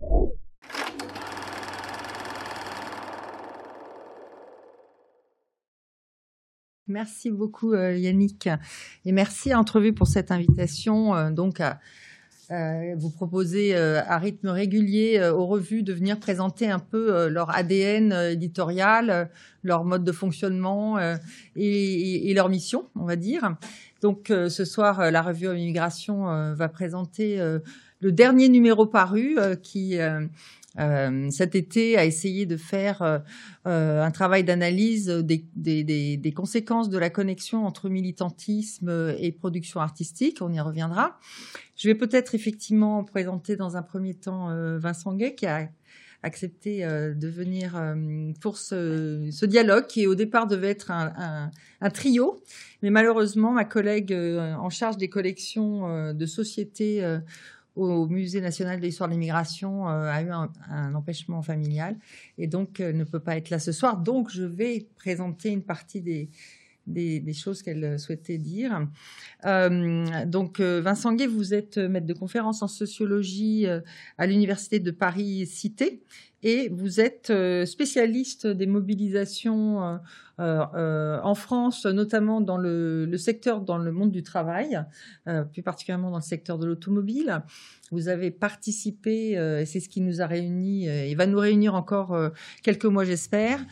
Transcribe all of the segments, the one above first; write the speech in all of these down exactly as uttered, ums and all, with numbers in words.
Merci beaucoup euh, Yannick, et merci à Entrevue pour cette invitation. Euh, donc à euh, vous proposer euh, à rythme régulier euh, aux revues de venir présenter un peu euh, leur A D N euh, éditorial, euh, leur mode de fonctionnement euh, et, et, et leur mission, on va dire. Donc euh, ce soir, euh, la revue Homme Immigration euh, va présenter euh, le dernier numéro paru euh, qui euh, Euh, cet été a essayé de faire euh, euh, un travail d'analyse des, des, des, des conséquences de la connexion entre militantisme et production artistique. On y reviendra. Je vais peut-être effectivement présenter dans un premier temps euh, Vincent Gay, qui a accepté euh, de venir euh, pour ce, ce dialogue qui au départ devait être un, un, un trio, mais malheureusement ma collègue euh, en charge des collections euh, de sociétés euh, au Musée national de l'histoire de l'immigration euh, a eu un, un empêchement familial et donc euh, ne peut pas être là ce soir. Donc je vais présenter une partie des, des, des choses qu'elle souhaitait dire. Euh, donc euh, Vincent Gay, vous êtes maître de conférence en sociologie euh, à l'Université de Paris-Cité et vous êtes euh, spécialiste des mobilisations euh, euh, en France, notamment dans le, le secteur, dans le monde du travail, euh, plus particulièrement dans le secteur de l'automobile. Vous avez participé, euh, et c'est ce qui nous a réunis euh, et va nous réunir encore euh, quelques mois, j'espère.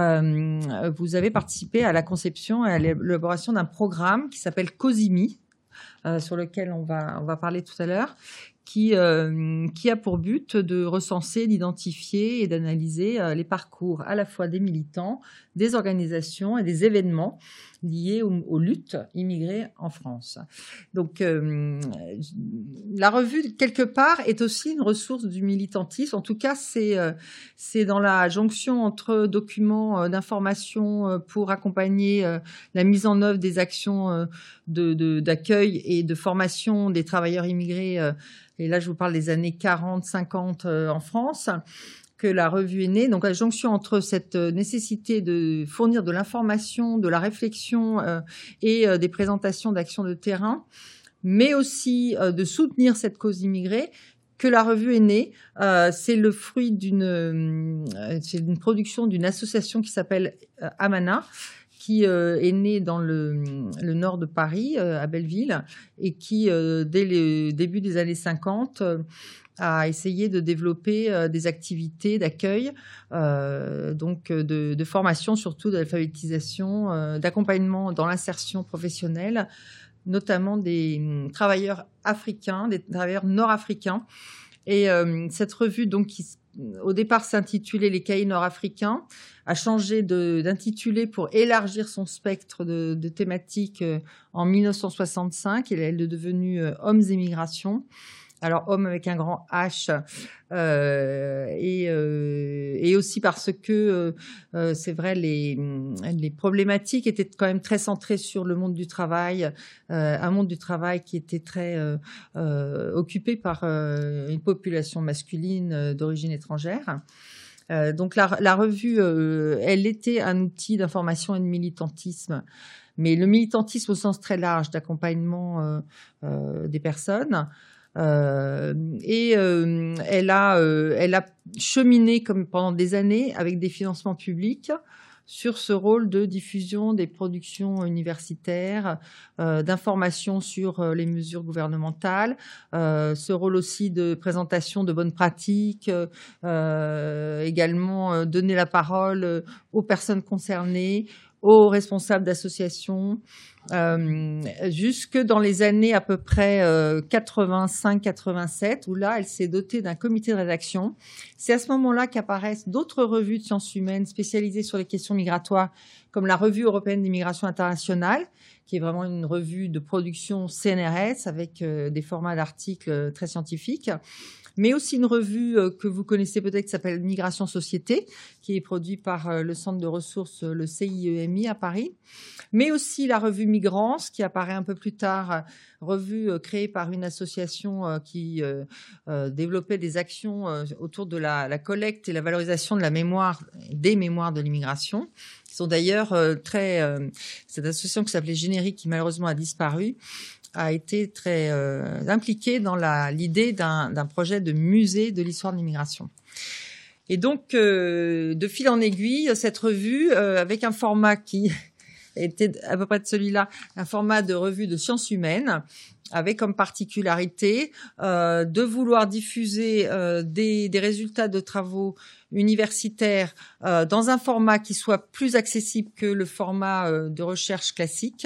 Euh, vous avez participé à la conception et à l'élaboration d'un programme qui s'appelle COSIMI, euh, sur lequel on va, on va parler tout à l'heure, qui, euh, qui a pour but de recenser, d'identifier et d'analyser euh, les parcours à la fois des militants, des organisations et des événements liés aux, aux luttes immigrées en France. Donc, euh, la revue, quelque part, est aussi une ressource du militantisme. En tout cas, c'est, euh, c'est dans la jonction entre documents euh, d'information euh, pour accompagner euh, la mise en œuvre des actions euh, de, de, d'accueil et de formation des travailleurs immigrés, euh, et là, je vous parle des années quarante, cinquante euh, en France, que la revue est née. Donc, la jonction entre cette nécessité de fournir de l'information, de la réflexion euh, et euh, des présentations d'actions de terrain, mais aussi euh, de soutenir cette cause immigrée, que la revue est née. Euh, c'est le fruit d'une, euh, c'est une production d'une association qui s'appelle euh, Amana, qui euh, est née dans le, le nord de Paris, euh, à Belleville, et qui, euh, dès le début des années cinquante, euh, a essayé de développer euh, des activités d'accueil, euh, donc de, de formation, surtout d'alphabétisation, euh, d'accompagnement dans l'insertion professionnelle, notamment des hum, travailleurs africains, des travailleurs nord-africains. Et euh, cette revue, donc, qui au départ s'intitulait Les Cahiers nord-africains, a changé de, d'intitulé pour élargir son spectre de, de thématiques euh, en dix-neuf cent soixante-cinq. Et elle est devenue euh, Hommes et Migrations. Alors, homme avec un grand H, euh, et, euh, et aussi parce que, euh, c'est vrai, les, les problématiques étaient quand même très centrées sur le monde du travail, euh, un monde du travail qui était très euh, euh, occupé par euh, une population masculine euh, d'origine étrangère. Euh, donc, la, la revue, euh, elle était un outil d'information et de militantisme, mais le militantisme au sens très large d'accompagnement euh, euh, des personnes. Euh, et euh, elle a, euh, elle a cheminé comme pendant des années avec des financements publics sur ce rôle de diffusion des productions universitaires, euh, d'information sur euh, les mesures gouvernementales, euh, ce rôle aussi de présentation de bonnes pratiques, euh, également euh, donner la parole euh, aux personnes concernées, aux responsables d'associations, euh, jusque dans les années à peu près euh, quatre-vingt-cinq quatre-vingt-sept, où là, elle s'est dotée d'un comité de rédaction. C'est à ce moment-là qu'apparaissent d'autres revues de sciences humaines spécialisées sur les questions migratoires, comme la Revue européenne d'immigration internationale, qui est vraiment une revue de production C N R S avec euh, des formats d'articles très scientifiques, mais aussi une revue euh, que vous connaissez peut-être qui s'appelle Migration Société, qui est produite par euh, le centre de ressources, le C I E M I à Paris, mais aussi la revue Migrance, qui apparaît un peu plus tard, euh, revue euh, créée par une association euh, qui euh, euh, développait des actions euh, autour de la, la collecte et la valorisation de la mémoire, des mémoires de l'immigration, qui sont d'ailleurs euh, très... Euh, cette association qui s'appelait Générique, qui malheureusement a disparu, a été très euh, impliqué dans la, l'idée d'un, d'un projet de musée de l'histoire de l'immigration. Et donc, euh, de fil en aiguille, cette revue, euh, avec un format qui était à peu près de celui-là, un format de revue de sciences humaines, avec comme particularité euh, de vouloir diffuser euh, des, des résultats de travaux universitaires euh, dans un format qui soit plus accessible que le format euh, de recherche classique,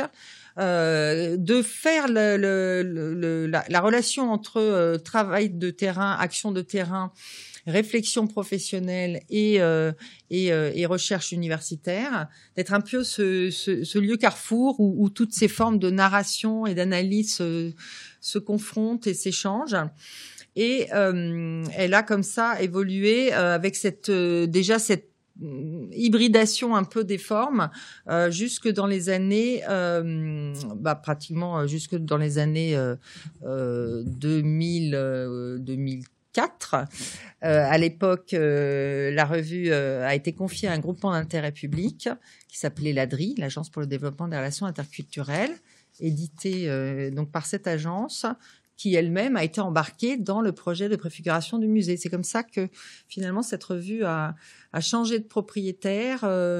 euh, de faire le, le, le, la, la relation entre euh, travail de terrain, action de terrain, réflexion professionnelle et, euh, et, euh, et recherche universitaire, d'être un peu ce, ce, ce lieu carrefour où, où toutes ces formes de narration et d'analyse se, se confrontent et s'échangent. Et euh, elle a comme ça évolué euh, avec cette euh, déjà cette hybridation un peu des formes euh, jusque dans les années euh, bah, pratiquement jusque dans les années euh, euh, deux mille euh, deux mille quatre. Euh, à l'époque, euh, la revue euh, a été confiée à un groupement d'intérêt public qui s'appelait l'A D R I, l'Agence pour le développement des relations interculturelles, éditée euh, donc par cette agence, qui elle-même a été embarquée dans le projet de préfiguration du musée. C'est comme ça que finalement cette revue a, a changé de propriétaire,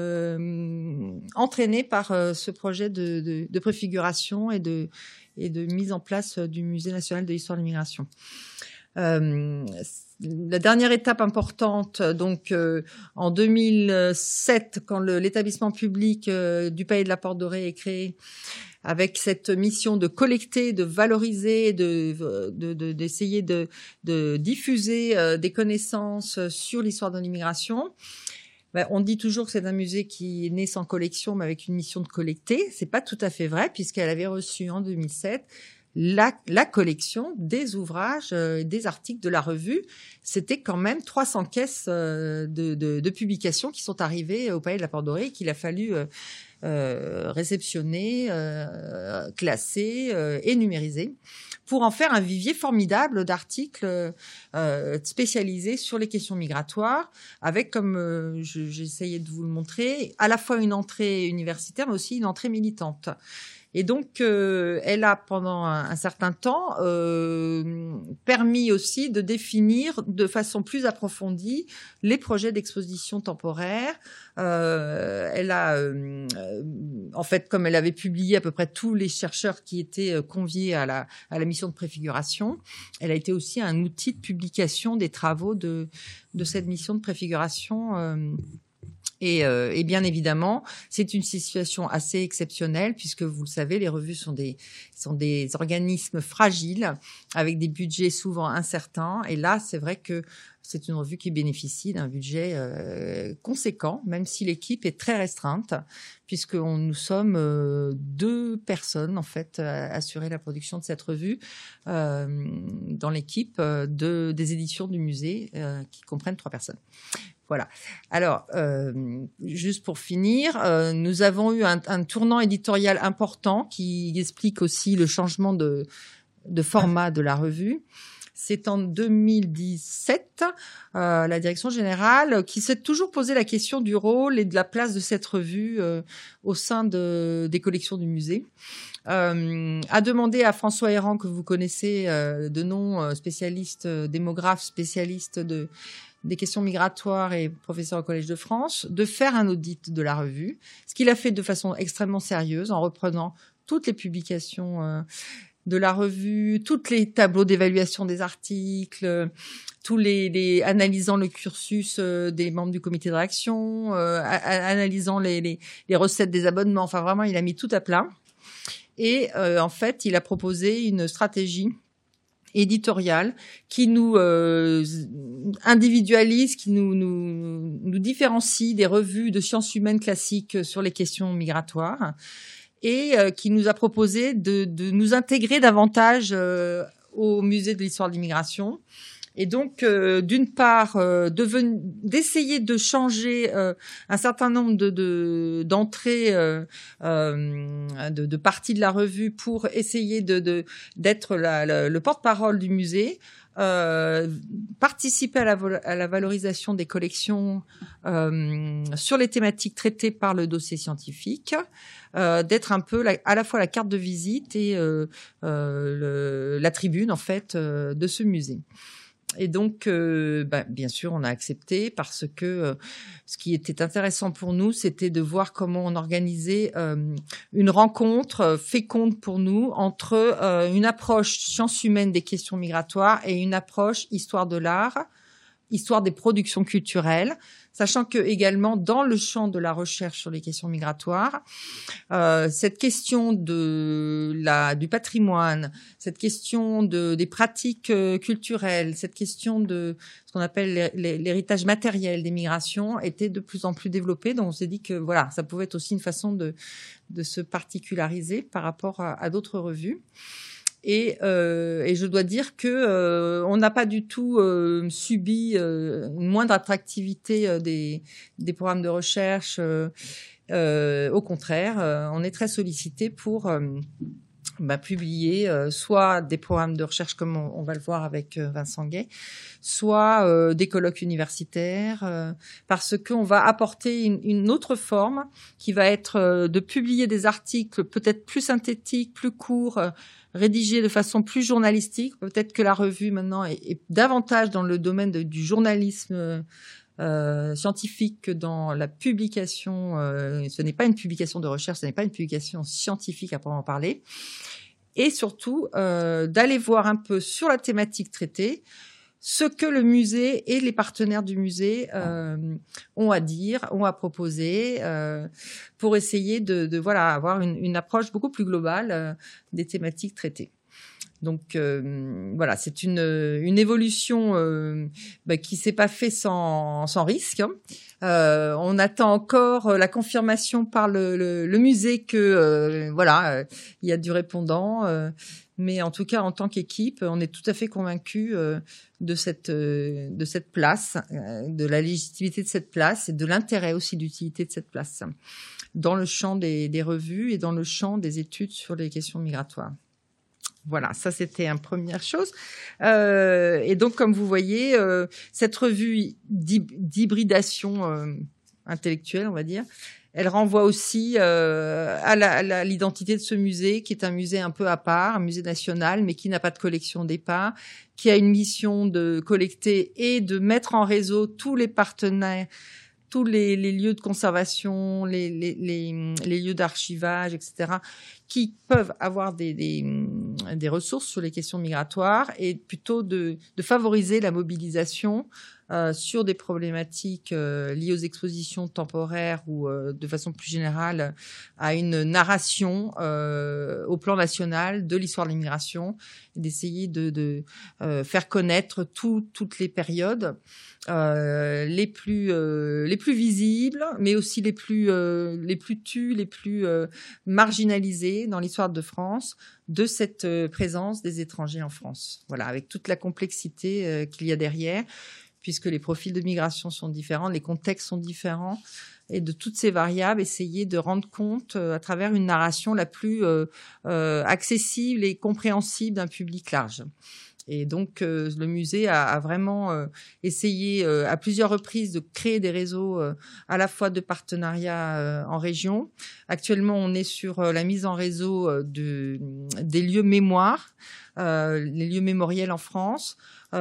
euh, entraînée par euh, ce projet de, de, de préfiguration et de, et de mise en place du Musée national de l'histoire de l'immigration. Euh, la dernière étape importante, donc euh, en deux mille sept, quand le, l'établissement public euh, du Palais de la Porte Dorée est créé, avec cette mission de collecter, de valoriser, de, de, de d'essayer de, de diffuser euh, des connaissances sur l'histoire de l'immigration. Ben, on dit toujours que c'est un musée qui est né sans collection, mais avec une mission de collecter. C'est pas tout à fait vrai, puisqu'elle avait reçu en deux mille sept La, la collection des ouvrages, euh, des articles de la revue. C'était quand même trois cents caisses euh, de, de, de publications qui sont arrivées au Palais de la Porte Dorée et qu'il a fallu euh, euh, réceptionner, euh, classer euh, et numériser pour en faire un vivier formidable d'articles euh, spécialisés sur les questions migratoires, avec, comme euh, je, j'essayais de vous le montrer, à la fois une entrée universitaire, mais aussi une entrée militante. Et donc, euh, elle a pendant un, un certain temps euh, permis aussi de définir de façon plus approfondie les projets d'exposition temporaire. Euh, elle a, euh, en fait, comme elle avait publié à peu près tous les chercheurs qui étaient conviés à la, à la mission de préfiguration, elle a été aussi un outil de publication des travaux de, de cette mission de préfiguration. Euh, Et, euh, et bien évidemment, c'est une situation assez exceptionnelle puisque vous le savez, les revues sont des sont des organismes fragiles avec des budgets souvent incertains. Et là, c'est vrai que c'est une revue qui bénéficie d'un budget euh, conséquent, même si l'équipe est très restreinte, puisque on, nous sommes euh, deux personnes en fait à assurer la production de cette revue euh, dans l'équipe de des éditions du musée euh, qui comprennent trois personnes. Voilà. Alors, euh, juste pour finir, euh, nous avons eu un, un tournant éditorial important qui explique aussi le changement de, de format de la revue. C'est en deux mille dix-sept, euh, la direction générale, qui s'est toujours posé la question du rôle et de la place de cette revue euh, au sein de, des collections du musée. Euh, a demandé à François Héran, que vous connaissez euh, de nom, euh, spécialiste, euh, démographe, spécialiste de des questions migratoires et professeur au Collège de France, de faire un audit de la revue, ce qu'il a fait de façon extrêmement sérieuse en reprenant toutes les publications euh, de la revue, tous les tableaux d'évaluation des articles, tous les, les analysant le cursus euh, des membres du comité de rédaction, euh, a, a, analysant les, les, les recettes des abonnements. Enfin, vraiment, il a mis tout à plat. Et euh, en fait, il a proposé une stratégie éditoriale qui nous euh, individualise, qui nous, nous, nous différencie des revues de sciences humaines classiques sur les questions migratoires et euh, qui nous a proposé de, de nous intégrer davantage euh, au musée de l'histoire de l'immigration. Et donc, euh, d'une part, euh, deven- d'essayer de changer euh, un certain nombre de, de, d'entrées, euh, euh, de, de parties de la revue pour essayer de, de, d'être la, la, le porte-parole du musée, euh, participer à la, à la valorisation des collections euh, sur les thématiques traitées par le dossier scientifique, euh, d'être un peu la, à la fois la carte de visite et euh, euh, le, la tribune en fait euh, de ce musée. Et donc, euh, bah, bien sûr, on a accepté parce que euh, ce qui était intéressant pour nous, c'était de voir comment on organisait euh, une rencontre féconde pour nous entre euh, une approche sciences humaines des questions migratoires et une approche histoire de l'art, histoire des productions culturelles, sachant que également dans le champ de la recherche sur les questions migratoires, euh, cette question de la du patrimoine, cette question de des pratiques euh, culturelles, cette question de ce qu'on appelle l'héritage matériel des migrations était de plus en plus développée. Donc on s'est dit que voilà, ça pouvait être aussi une façon de de se particulariser par rapport à, à d'autres revues. Et, euh, et je dois dire que euh, on n'a pas du tout euh, subi euh, une moindre attractivité euh, des, des programmes de recherche. Euh, euh, au contraire, euh, on est très sollicité pour euh, bah, publier euh, soit des programmes de recherche comme on, on va le voir avec euh, Vincent Gay, soit euh, des colloques universitaires, euh, parce qu'on va apporter une, une autre forme qui va être euh, de publier des articles peut-être plus synthétiques, plus courts, euh, rédigés de façon plus journalistique. Peut-être que la revue maintenant est, est davantage dans le domaine de, du journalisme euh, scientifique que dans la publication. Euh, ce n'est pas une publication de recherche, ce n'est pas une publication scientifique à proprement parler. Et surtout, euh, d'aller voir un peu sur la thématique traitée ce que le musée et les partenaires du musée euh, ont à dire, ont à proposer, euh, pour essayer de, de voilà avoir une, une approche beaucoup plus globale euh, des thématiques traitées. Donc euh, voilà, c'est une, une évolution euh, bah, qui s'est pas fait sans, sans risque. Hein. Euh, on attend encore la confirmation par le, le, le musée que euh, voilà, euh, il y a du répondant. Euh, mais en tout cas, en tant qu'équipe, on est tout à fait convaincus euh, de cette euh, de cette place, euh, de la légitimité de cette place et de l'intérêt aussi d'utilité de cette place dans le champ des, des revues et dans le champ des études sur les questions migratoires. Voilà, ça c'était une première chose. Euh, et donc, comme vous voyez, euh, cette revue d'hybridation euh, intellectuelle, on va dire, elle renvoie aussi euh, à, la, à la, l'identité de ce musée, qui est un musée un peu à part, un musée national, mais qui n'a pas de collection au départ, qui a une mission de collecter et de mettre en réseau tous les partenaires, tous les, les lieux de conservation, les, les, les, les lieux d'archivage, et cetera, qui peuvent avoir des, des, des ressources sur les questions migratoires et plutôt de, de favoriser la mobilisation euh, sur des problématiques euh, liées aux expositions temporaires ou euh, de façon plus générale à une narration euh, au plan national de l'histoire de l'immigration et d'essayer de, de euh, faire connaître tout, toutes les périodes euh, les plus euh, les plus visibles, mais aussi les plus euh, les plus tues, les plus euh, marginalisées dans l'histoire de France, de cette euh, présence des étrangers en France. Voilà, avec toute la complexité euh, qu'il y a derrière, puisque les profils de migration sont différents, les contextes sont différents, et de toutes ces variables, essayer de rendre compte euh, à travers une narration la plus euh, euh, accessible et compréhensible d'un public large. Et donc, euh, le musée a, a vraiment euh, essayé euh, à plusieurs reprises de créer des réseaux euh, à la fois de partenariats euh, en région. Actuellement, on est sur euh, la mise en réseau euh, de, des lieux mémoire, euh, les lieux mémoriels en France,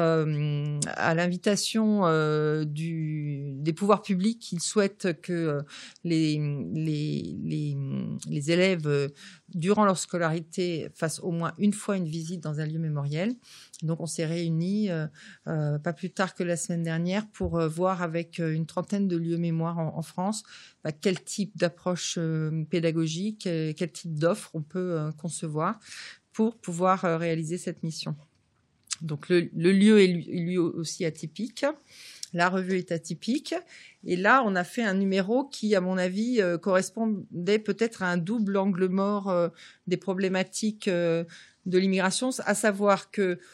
euh, à l'invitation euh, du, des pouvoirs publics qui souhaitent que euh, les, les, les, les élèves, euh, durant leur scolarité, fassent au moins une fois une visite dans un lieu mémoriel. Donc, on s'est réunis euh, euh, pas plus tard que la semaine dernière pour euh, voir avec euh, une trentaine de lieux mémoire en, en France bah, quel type d'approche euh, pédagogique, euh, quel type d'offre on peut euh, concevoir pour pouvoir euh, réaliser cette mission. Donc, le, le lieu est lui, lui aussi atypique. La revue est atypique. Et là, on a fait un numéro qui, à mon avis, euh, correspondait peut-être à un double angle mort euh, des problématiques euh, de l'immigration, à savoir que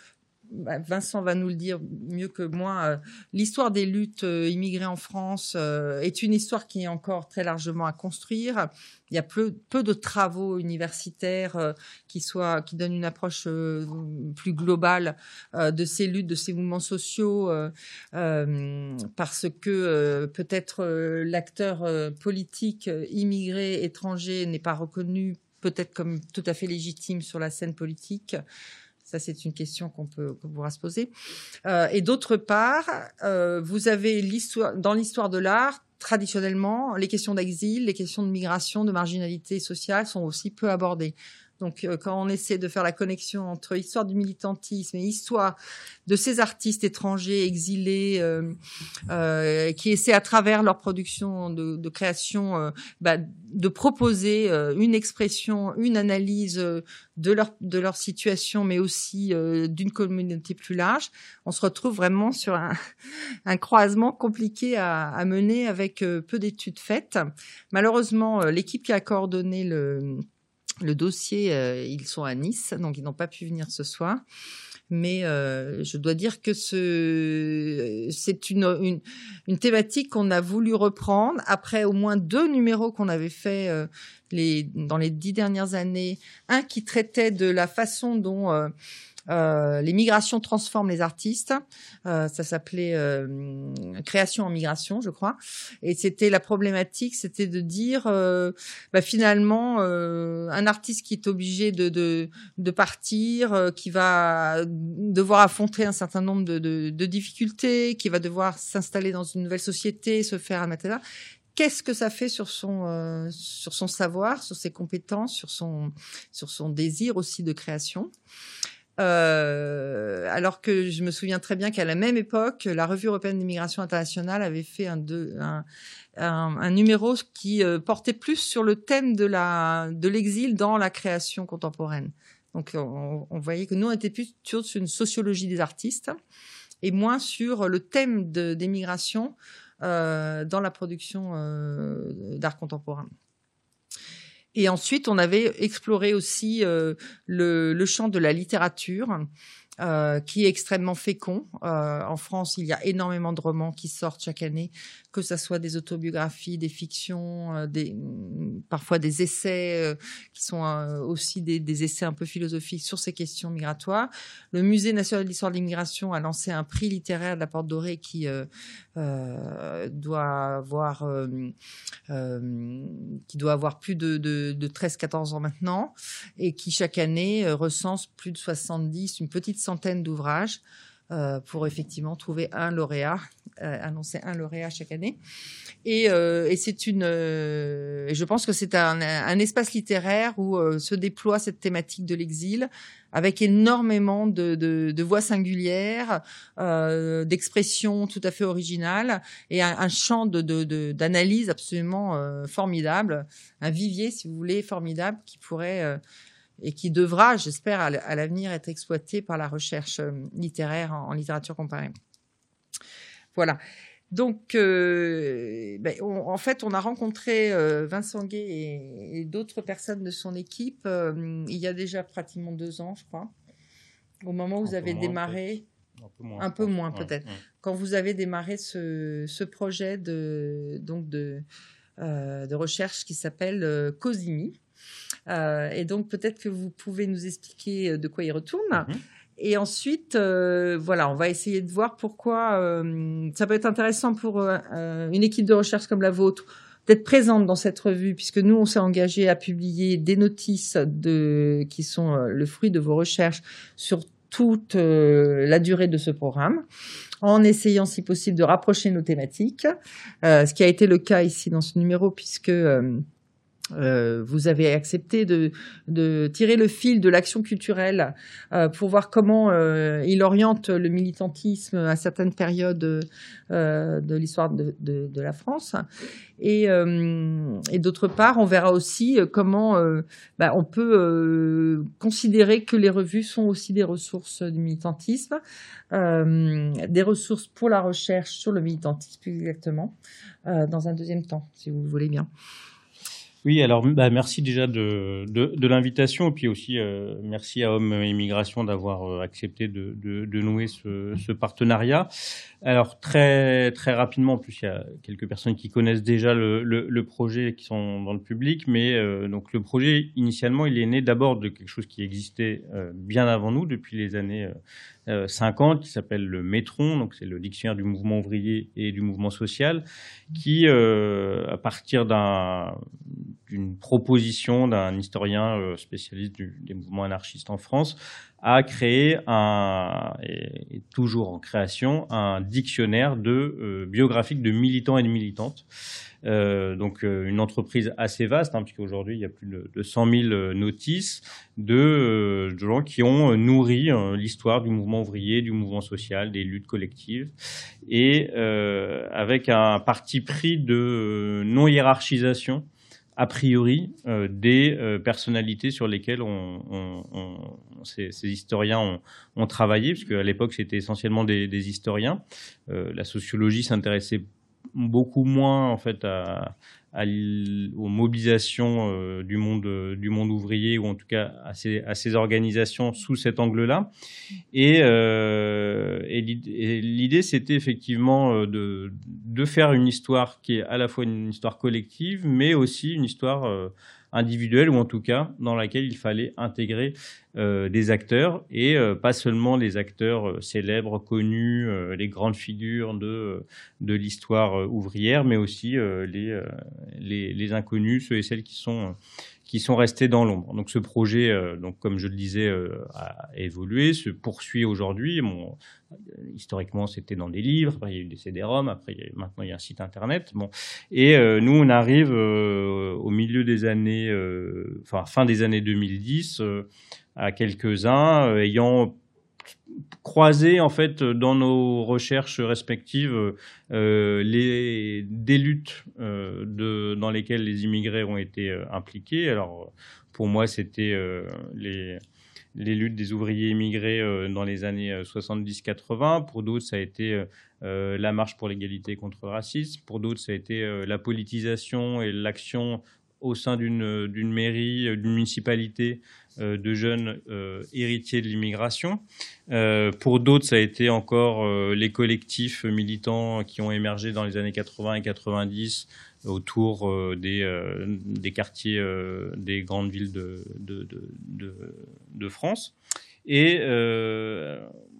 bah, Vincent va nous le dire mieux que moi, euh, l'histoire des luttes euh, immigrées en France euh, est une histoire qui est encore très largement à construire. Il y a peu, peu de travaux universitaires euh, qui soient, qui donnent une approche euh, plus globale euh, de ces luttes, de ces mouvements sociaux, euh, euh, parce que euh, peut-être euh, l'acteur euh, politique euh, immigré étranger n'est pas reconnu peut-être comme tout à fait légitime sur la scène politique. Ça, c'est une question qu'on peut qu'on pourra se poser. Euh, et d'autre part, euh, vous avez l'histoire dans l'histoire de l'art. Traditionnellement, les questions d'exil, les questions de migration, de marginalité sociale sont aussi peu abordées. Donc, euh, quand on essaie de faire la connexion entre histoire du militantisme et histoire de ces artistes étrangers exilés euh, euh, qui essaient à travers leur production de, de création euh, bah, de proposer euh, une expression, une analyse euh, de leur de leur situation, mais aussi euh, d'une communauté plus large, on se retrouve vraiment sur un, un croisement compliqué à, à mener avec euh, peu d'études faites. Malheureusement, euh, l'équipe qui a coordonné le Le dossier, euh, ils sont à Nice, donc ils n'ont pas pu venir ce soir. Mais euh, je dois dire que ce, c'est une, une, une thématique qu'on a voulu reprendre après au moins deux numéros qu'on avait fait euh, les, dans les dix dernières années. Un qui traitait de la façon dont euh, Euh, les migrations transforment les artistes. Euh, ça s'appelait euh, Création en migration, je crois. Et c'était la problématique, c'était de dire, euh, bah, finalement, euh, un artiste qui est obligé de de, de partir, euh, qui va devoir affronter un certain nombre de, de, de difficultés, qui va devoir s'installer dans une nouvelle société, se faire un et cetera. Qu'est-ce que ça fait sur son euh, sur son savoir, sur ses compétences, sur son sur son désir aussi de création? Euh, alors que je me souviens très bien qu'à la même époque, la Revue européenne d'immigration internationale avait fait un, deux, un, un, un numéro qui euh, portait plus sur le thème de la de l'exil dans la création contemporaine. Donc, on, on voyait que nous, on était plus sur une sociologie des artistes et moins sur le thème de, des migrations euh, dans la production euh, d'art contemporain. Et ensuite, on avait exploré aussi euh, le, le champ de la littérature, euh, qui est extrêmement fécond. Euh, en France, il y a énormément de romans qui sortent chaque année, que ça soit des autobiographies, des fictions, euh, des, parfois des essais euh, qui sont euh, aussi des, des essais un peu philosophiques sur ces questions migratoires. Le Musée national de l'histoire de l'immigration a lancé un prix littéraire de la Porte Dorée qui euh, euh, doit avoir euh, euh, qui doit avoir plus de, de, de treize quatorze ans maintenant et qui chaque année euh, recense plus de soixante-dix, une petite centaine d'ouvrages euh, pour effectivement trouver un lauréat, euh, annoncer un lauréat chaque année. Et, euh, et c'est une, euh, je pense que c'est un, un espace littéraire où euh, se déploie cette thématique de l'exil avec énormément de, de, de voix singulières, euh, d'expressions tout à fait originales et un, un champ de, de, de, d'analyse absolument euh, formidable, un vivier, si vous voulez, formidable qui pourrait euh, et qui devra, j'espère, à l'avenir être exploité par la recherche littéraire en, en littérature comparée. Voilà. Donc, euh, ben, on, en fait, on a rencontré euh, Vincent Gay et, et d'autres personnes de son équipe euh, il y a déjà pratiquement deux ans, je crois, au moment où vous avez démarré, un peu moins, un peu moins ouais, peut-être, ouais. quand vous avez démarré ce, ce projet de, donc de, euh, de recherche qui s'appelle euh, Cosimi. Euh, et donc, peut-être que vous pouvez nous expliquer de quoi il retourne. Mm-hmm. Et ensuite, euh, voilà, on va essayer de voir pourquoi euh, ça peut être intéressant pour euh, une équipe de recherche comme la vôtre d'être présente dans cette revue, puisque nous, on s'est engagé à publier des notices de, qui sont euh, le fruit de vos recherches sur toute euh, la durée de ce programme, en essayant, si possible, de rapprocher nos thématiques, euh, ce qui a été le cas ici dans ce numéro, puisque... Euh, Euh, vous avez accepté de, de tirer le fil de l'action culturelle euh, pour voir comment euh, il oriente le militantisme à certaines périodes euh, de l'histoire de, de, de la France. Et, euh, et d'autre part, on verra aussi comment euh, bah, on peut euh, considérer que les revues sont aussi des ressources du militantisme, euh, des ressources pour la recherche sur le militantisme plus exactement, euh, dans un deuxième temps, si vous le voulez bien. Oui, alors bah, merci déjà de, de, de l'invitation et puis aussi euh, merci à Hommes et Migration d'avoir euh, accepté de, de, de nouer ce, ce partenariat. Alors très très rapidement, en plus il y a quelques personnes qui connaissent déjà le, le, le projet qui sont dans le public, mais euh, donc le projet initialement il est né d'abord de quelque chose qui existait euh, bien avant nous depuis les années euh, cinquante, qui s'appelle le Métron, donc c'est le dictionnaire du mouvement ouvrier et du mouvement social, qui euh, à partir d'un d'une proposition d'un historien euh, spécialiste du, des mouvements anarchistes en France, a créé un, et, et toujours en création, un dictionnaire de euh, biographique de militants et de militantes. Euh, donc euh, une entreprise assez vaste, hein, puisqu'aujourd'hui il y a plus de, de cent mille notices de, euh, de gens qui ont nourri euh, l'histoire du mouvement ouvrier, du mouvement social, des luttes collectives, et euh, avec un parti pris de euh, non-hiérarchisation a priori euh, des euh, personnalités sur lesquelles on, on, on, ces, ces historiens ont, ont travaillé, puisque à l'époque c'était essentiellement des, des historiens. Euh, la sociologie s'intéressait beaucoup moins en fait à, à aux mobilisations euh, du monde euh, du monde ouvrier, ou en tout cas à ces, à ces organisations sous cet angle-là. Et, euh, et l'idée, c'était effectivement de, de faire une histoire qui est à la fois une histoire collective, mais aussi une histoire euh, individuelle, ou en tout cas dans laquelle il fallait intégrer euh, des acteurs, et euh, pas seulement les acteurs euh, célèbres, connus, euh, les grandes figures de, de l'histoire euh, ouvrière, mais aussi euh, les, euh, les, les inconnus, ceux et celles qui sont... Euh, qui sont restés dans l'ombre. Donc ce projet, euh, donc comme je le disais, euh, a évolué, se poursuit aujourd'hui. Bon, historiquement, c'était dans des livres, après il y a eu des C D-ROM, après il y a, maintenant il y a un site internet. Bon, et euh, nous on arrive euh, au milieu des années, euh, enfin fin des années deux mille dix, euh, à quelques-uns euh, ayant croiser en fait dans nos recherches respectives euh, les des luttes euh, de dans lesquelles les immigrés ont été euh, impliqués. Alors pour moi c'était euh, les les luttes des ouvriers immigrés euh, dans les années soixante-dix quatre-vingts. Pour d'autres ça a été euh, la marche pour l'égalité contre le racisme. Pour d'autres ça a été euh, la politisation et l'action au sein d'une d'une mairie, d'une municipalité, euh, de jeunes euh, héritiers de l'immigration. Euh, pour d'autres, ça a été encore euh, les collectifs militants qui ont émergé dans les années quatre-vingts et quatre-vingt-dix autour euh, des, euh, des quartiers euh, des grandes villes de, de, de, de, de France. Et euh,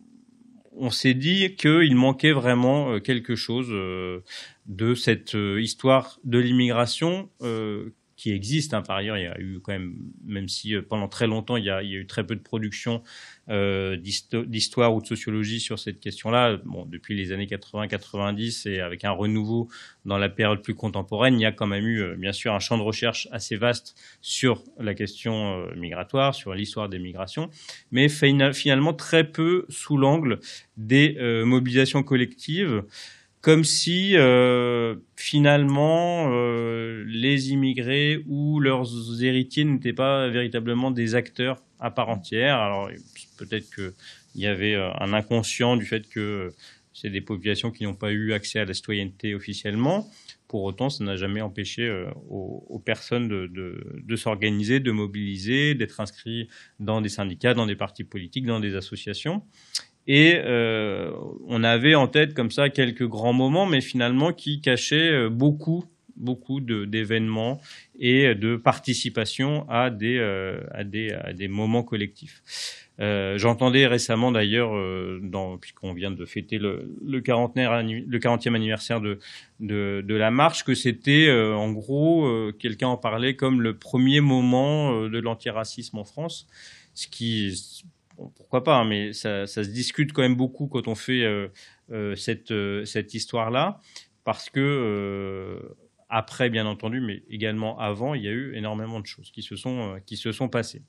on s'est dit qu'il manquait vraiment quelque chose euh, de cette euh, histoire de l'immigration euh, qui existe. Hein. Par ailleurs, il y a eu quand même, même si euh, pendant très longtemps, il y a, il y a eu très peu de production euh, d'histoire ou de sociologie sur cette question-là. Bon, depuis les années quatre-vingts quatre-vingt-dix, et avec un renouveau dans la période plus contemporaine, il y a quand même eu, euh, bien sûr, un champ de recherche assez vaste sur la question euh, migratoire, sur l'histoire des migrations, mais finalement très peu sous l'angle des euh, mobilisations collectives, comme si euh, finalement euh, les immigrés ou leurs héritiers n'étaient pas véritablement des acteurs à part entière. Alors peut-être qu'il y avait un inconscient du fait que c'est des populations qui n'ont pas eu accès à la citoyenneté officiellement. Pour autant, ça n'a jamais empêché euh, aux, aux personnes de, de, de s'organiser, de mobiliser, d'être inscrits dans des syndicats, dans des partis politiques, dans des associations. Et euh, on avait en tête comme ça quelques grands moments, mais finalement qui cachaient beaucoup, beaucoup de, d'événements et de participation à des, euh, à des, à des moments collectifs. Euh, j'entendais récemment d'ailleurs, euh, dans, puisqu'on vient de fêter le, le, quarantenaire, le quarantième anniversaire de, de, de la marche, que c'était euh, en gros, euh, quelqu'un en parlait comme le premier moment euh, de l'antiracisme en France, ce qui... Bon, pourquoi pas, hein, mais ça, ça se discute quand même beaucoup quand on fait euh, euh, cette, euh, cette histoire-là, parce que euh, après, bien entendu, mais également avant, il y a eu énormément de choses qui se sont, euh, qui se sont passées.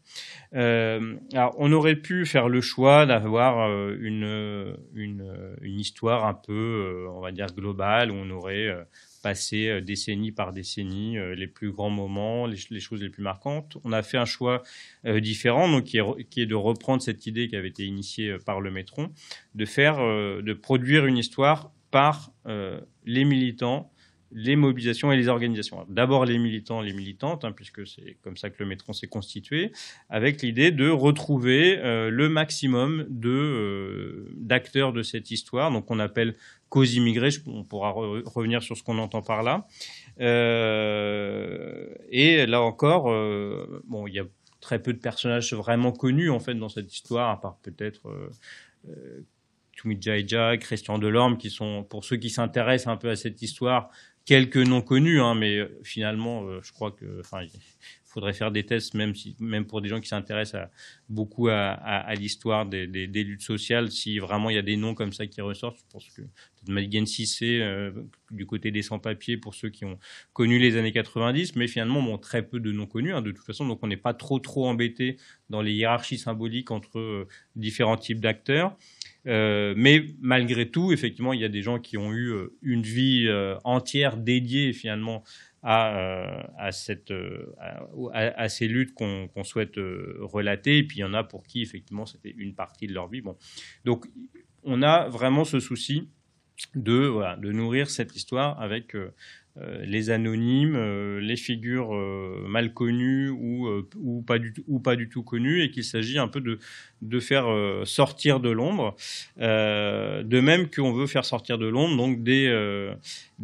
Euh, alors, on aurait pu faire le choix d'avoir euh, une, une, une histoire un peu, euh, on va dire, globale, où on aurait... Euh, passé euh, décennie par décennie, euh, les plus grands moments, les, les choses les plus marquantes. On a fait un choix euh, différent, donc qui est, qui est de reprendre cette idée qui avait été initiée euh, par le Métron, de faire, euh, de produire une histoire par euh, les militants, les mobilisations et les organisations. D'abord les militants, les militantes, hein, puisque c'est comme ça que le Métron s'est constitué, avec l'idée de retrouver euh, le maximum de euh, d'acteurs de cette histoire, donc on appelle cause immigrée. On pourra re- revenir sur ce qu'on entend par là. Euh, et là encore, euh, bon, il y a très peu de personnages vraiment connus en fait dans cette histoire, à part peut-être euh, euh, Tumi-Djaïdja, Christian Delorme, qui sont, pour ceux qui s'intéressent un peu à cette histoire, quelques noms connus, hein, mais euh, finalement, euh, je crois que, enfin, il faudrait faire des tests, même si, même pour des gens qui s'intéressent à, beaucoup à, à, à l'histoire des, des, des luttes sociales, si vraiment il y a des noms comme ça qui ressortent. Je pense que peut-être Madigan Cissé, euh, du côté des sans-papiers, pour ceux qui ont connu les années quatre-vingt-dix, mais finalement, bon, très peu de noms connus, hein, de toute façon, donc on n'est pas trop, trop embêté dans les hiérarchies symboliques entre euh, différents types d'acteurs. Euh, mais malgré tout, effectivement, il y a des gens qui ont eu euh, une vie euh, entière dédiée finalement à, euh, à, cette, euh, à, à ces luttes qu'on, qu'on souhaite euh, relater. Et puis il y en a pour qui effectivement c'était une partie de leur vie. Bon, donc on a vraiment ce souci de, voilà, de nourrir cette histoire avec euh, euh, les anonymes, euh, les figures euh, mal connues ou, euh, ou, pas du, ou pas du tout connues, et qu'il s'agit un peu de, de faire euh, sortir de l'ombre. Euh, de même qu'on veut faire sortir de l'ombre donc des, euh,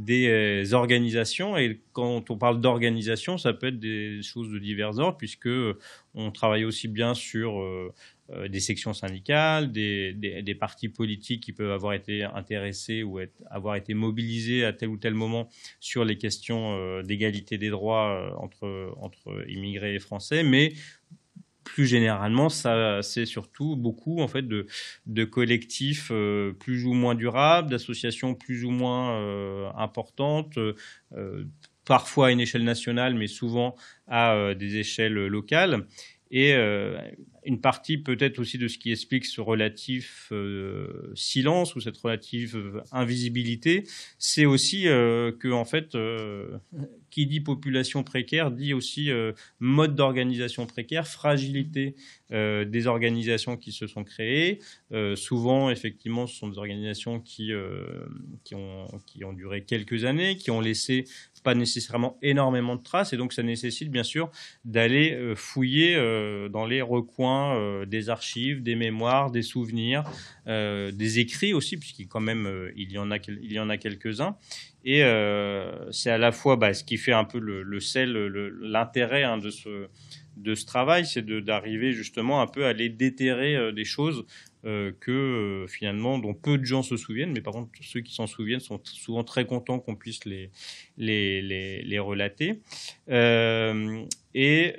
des organisations. Et quand on parle d'organisation, ça peut être des choses de divers ordres, puisque on travaille aussi bien sur euh, Euh, des sections syndicales, des, des, des partis politiques qui peuvent avoir été intéressés ou être, avoir été mobilisés à tel ou tel moment sur les questions euh, d'égalité des droits euh, entre, entre immigrés et français, mais plus généralement, ça, c'est surtout beaucoup en fait de, de collectifs euh, plus ou moins durables, d'associations plus ou moins euh, importantes, euh, parfois à une échelle nationale, mais souvent à euh, des échelles locales. Et euh, une partie peut-être aussi de ce qui explique ce relatif euh, silence ou cette relative invisibilité, c'est aussi euh, que en fait, euh, qui dit population précaire dit aussi euh, mode d'organisation précaire, fragilité euh, des organisations qui se sont créées. Euh, souvent, effectivement, ce sont des organisations qui euh, qui ont qui ont duré quelques années, qui ont laissé pas nécessairement énormément de traces, et donc ça nécessite bien sûr d'aller euh, fouiller euh, dans les recoins euh, des archives, des mémoires, des souvenirs, euh, des écrits aussi, puisqu'il quand même euh, il y en a il y en a quelques-uns. Et euh, c'est à la fois bah, ce qui fait un peu le, le sel, le, l'intérêt hein, de ce de ce travail, c'est de, d'arriver justement un peu à aller déterrer euh, des choses euh, que euh, finalement dont peu de gens se souviennent, mais par contre ceux qui s'en souviennent sont t- souvent très contents qu'on puisse les les les, les relater. Euh, et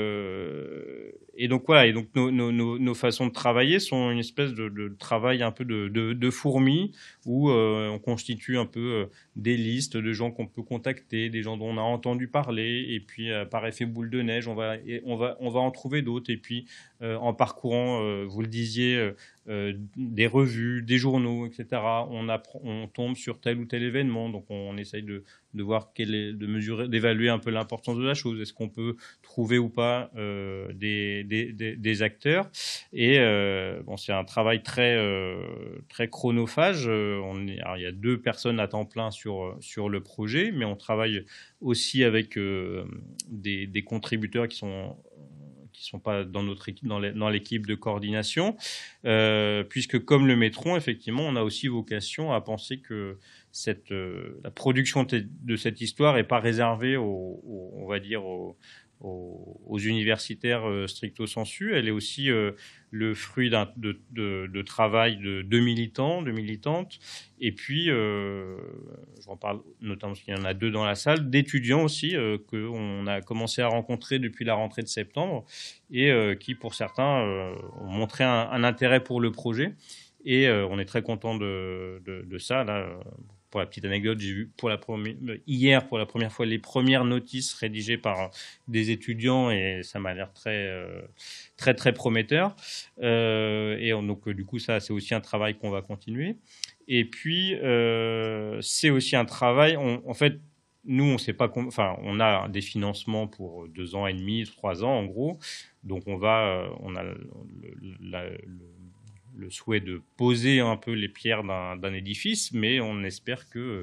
euh, et donc voilà, et donc nos, nos, nos, nos façons de travailler sont une espèce de, de travail un peu de, de, de fourmi, où euh, on constitue un peu euh, des listes de gens qu'on peut contacter, des gens dont on a entendu parler, et puis euh, par effet boule de neige, on va, et on va, on va en trouver d'autres, et puis euh, en parcourant, euh, vous le disiez, euh, euh, des revues, des journaux, et cetera, on, apprend, on tombe sur tel ou tel événement, donc on, on essaye de, de voir quel est, de mesurer, d'évaluer un peu l'importance de la chose. Est-ce qu'on peut trouver ou pas euh, des, des, des, des acteurs? Et euh, bon, c'est un travail très, euh, très chronophage. Euh, on est, alors, il y a deux personnes à temps plein sur, sur le projet, mais on travaille aussi avec euh, des, des contributeurs qui sont qui sont pas dans notre équipe, dans, les, dans l'équipe de coordination, euh, puisque comme le Métron, effectivement, on a aussi vocation à penser que cette, euh, la production de cette histoire est pas réservée aux, aux on va dire, aux, aux, aux universitaires euh, stricto sensu. Elle est aussi euh, le fruit d'un, de, de, de travail de, de militants, de militantes, et puis, euh, j'en parle notamment parce qu'il y en a deux dans la salle, d'étudiants aussi, euh, qu'on a commencé à rencontrer depuis la rentrée de septembre, et euh, qui, pour certains, euh, ont montré un, un intérêt pour le projet. Et euh, on est très content de, de, de ça. Là, pour la petite anecdote, j'ai vu pour la première, hier pour la première fois les premières notices rédigées par des étudiants, et ça m'a l'air très euh, très très prometteur. Euh, et on, donc du coup ça c'est aussi un travail qu'on va continuer. Et puis euh, c'est aussi un travail. On, en fait, nous on sait pas, enfin on a des financements pour deux ans et demi, trois ans en gros. Donc on va, on a le, la, le le souhait de poser un peu les pierres d'un, d'un édifice, mais on espère que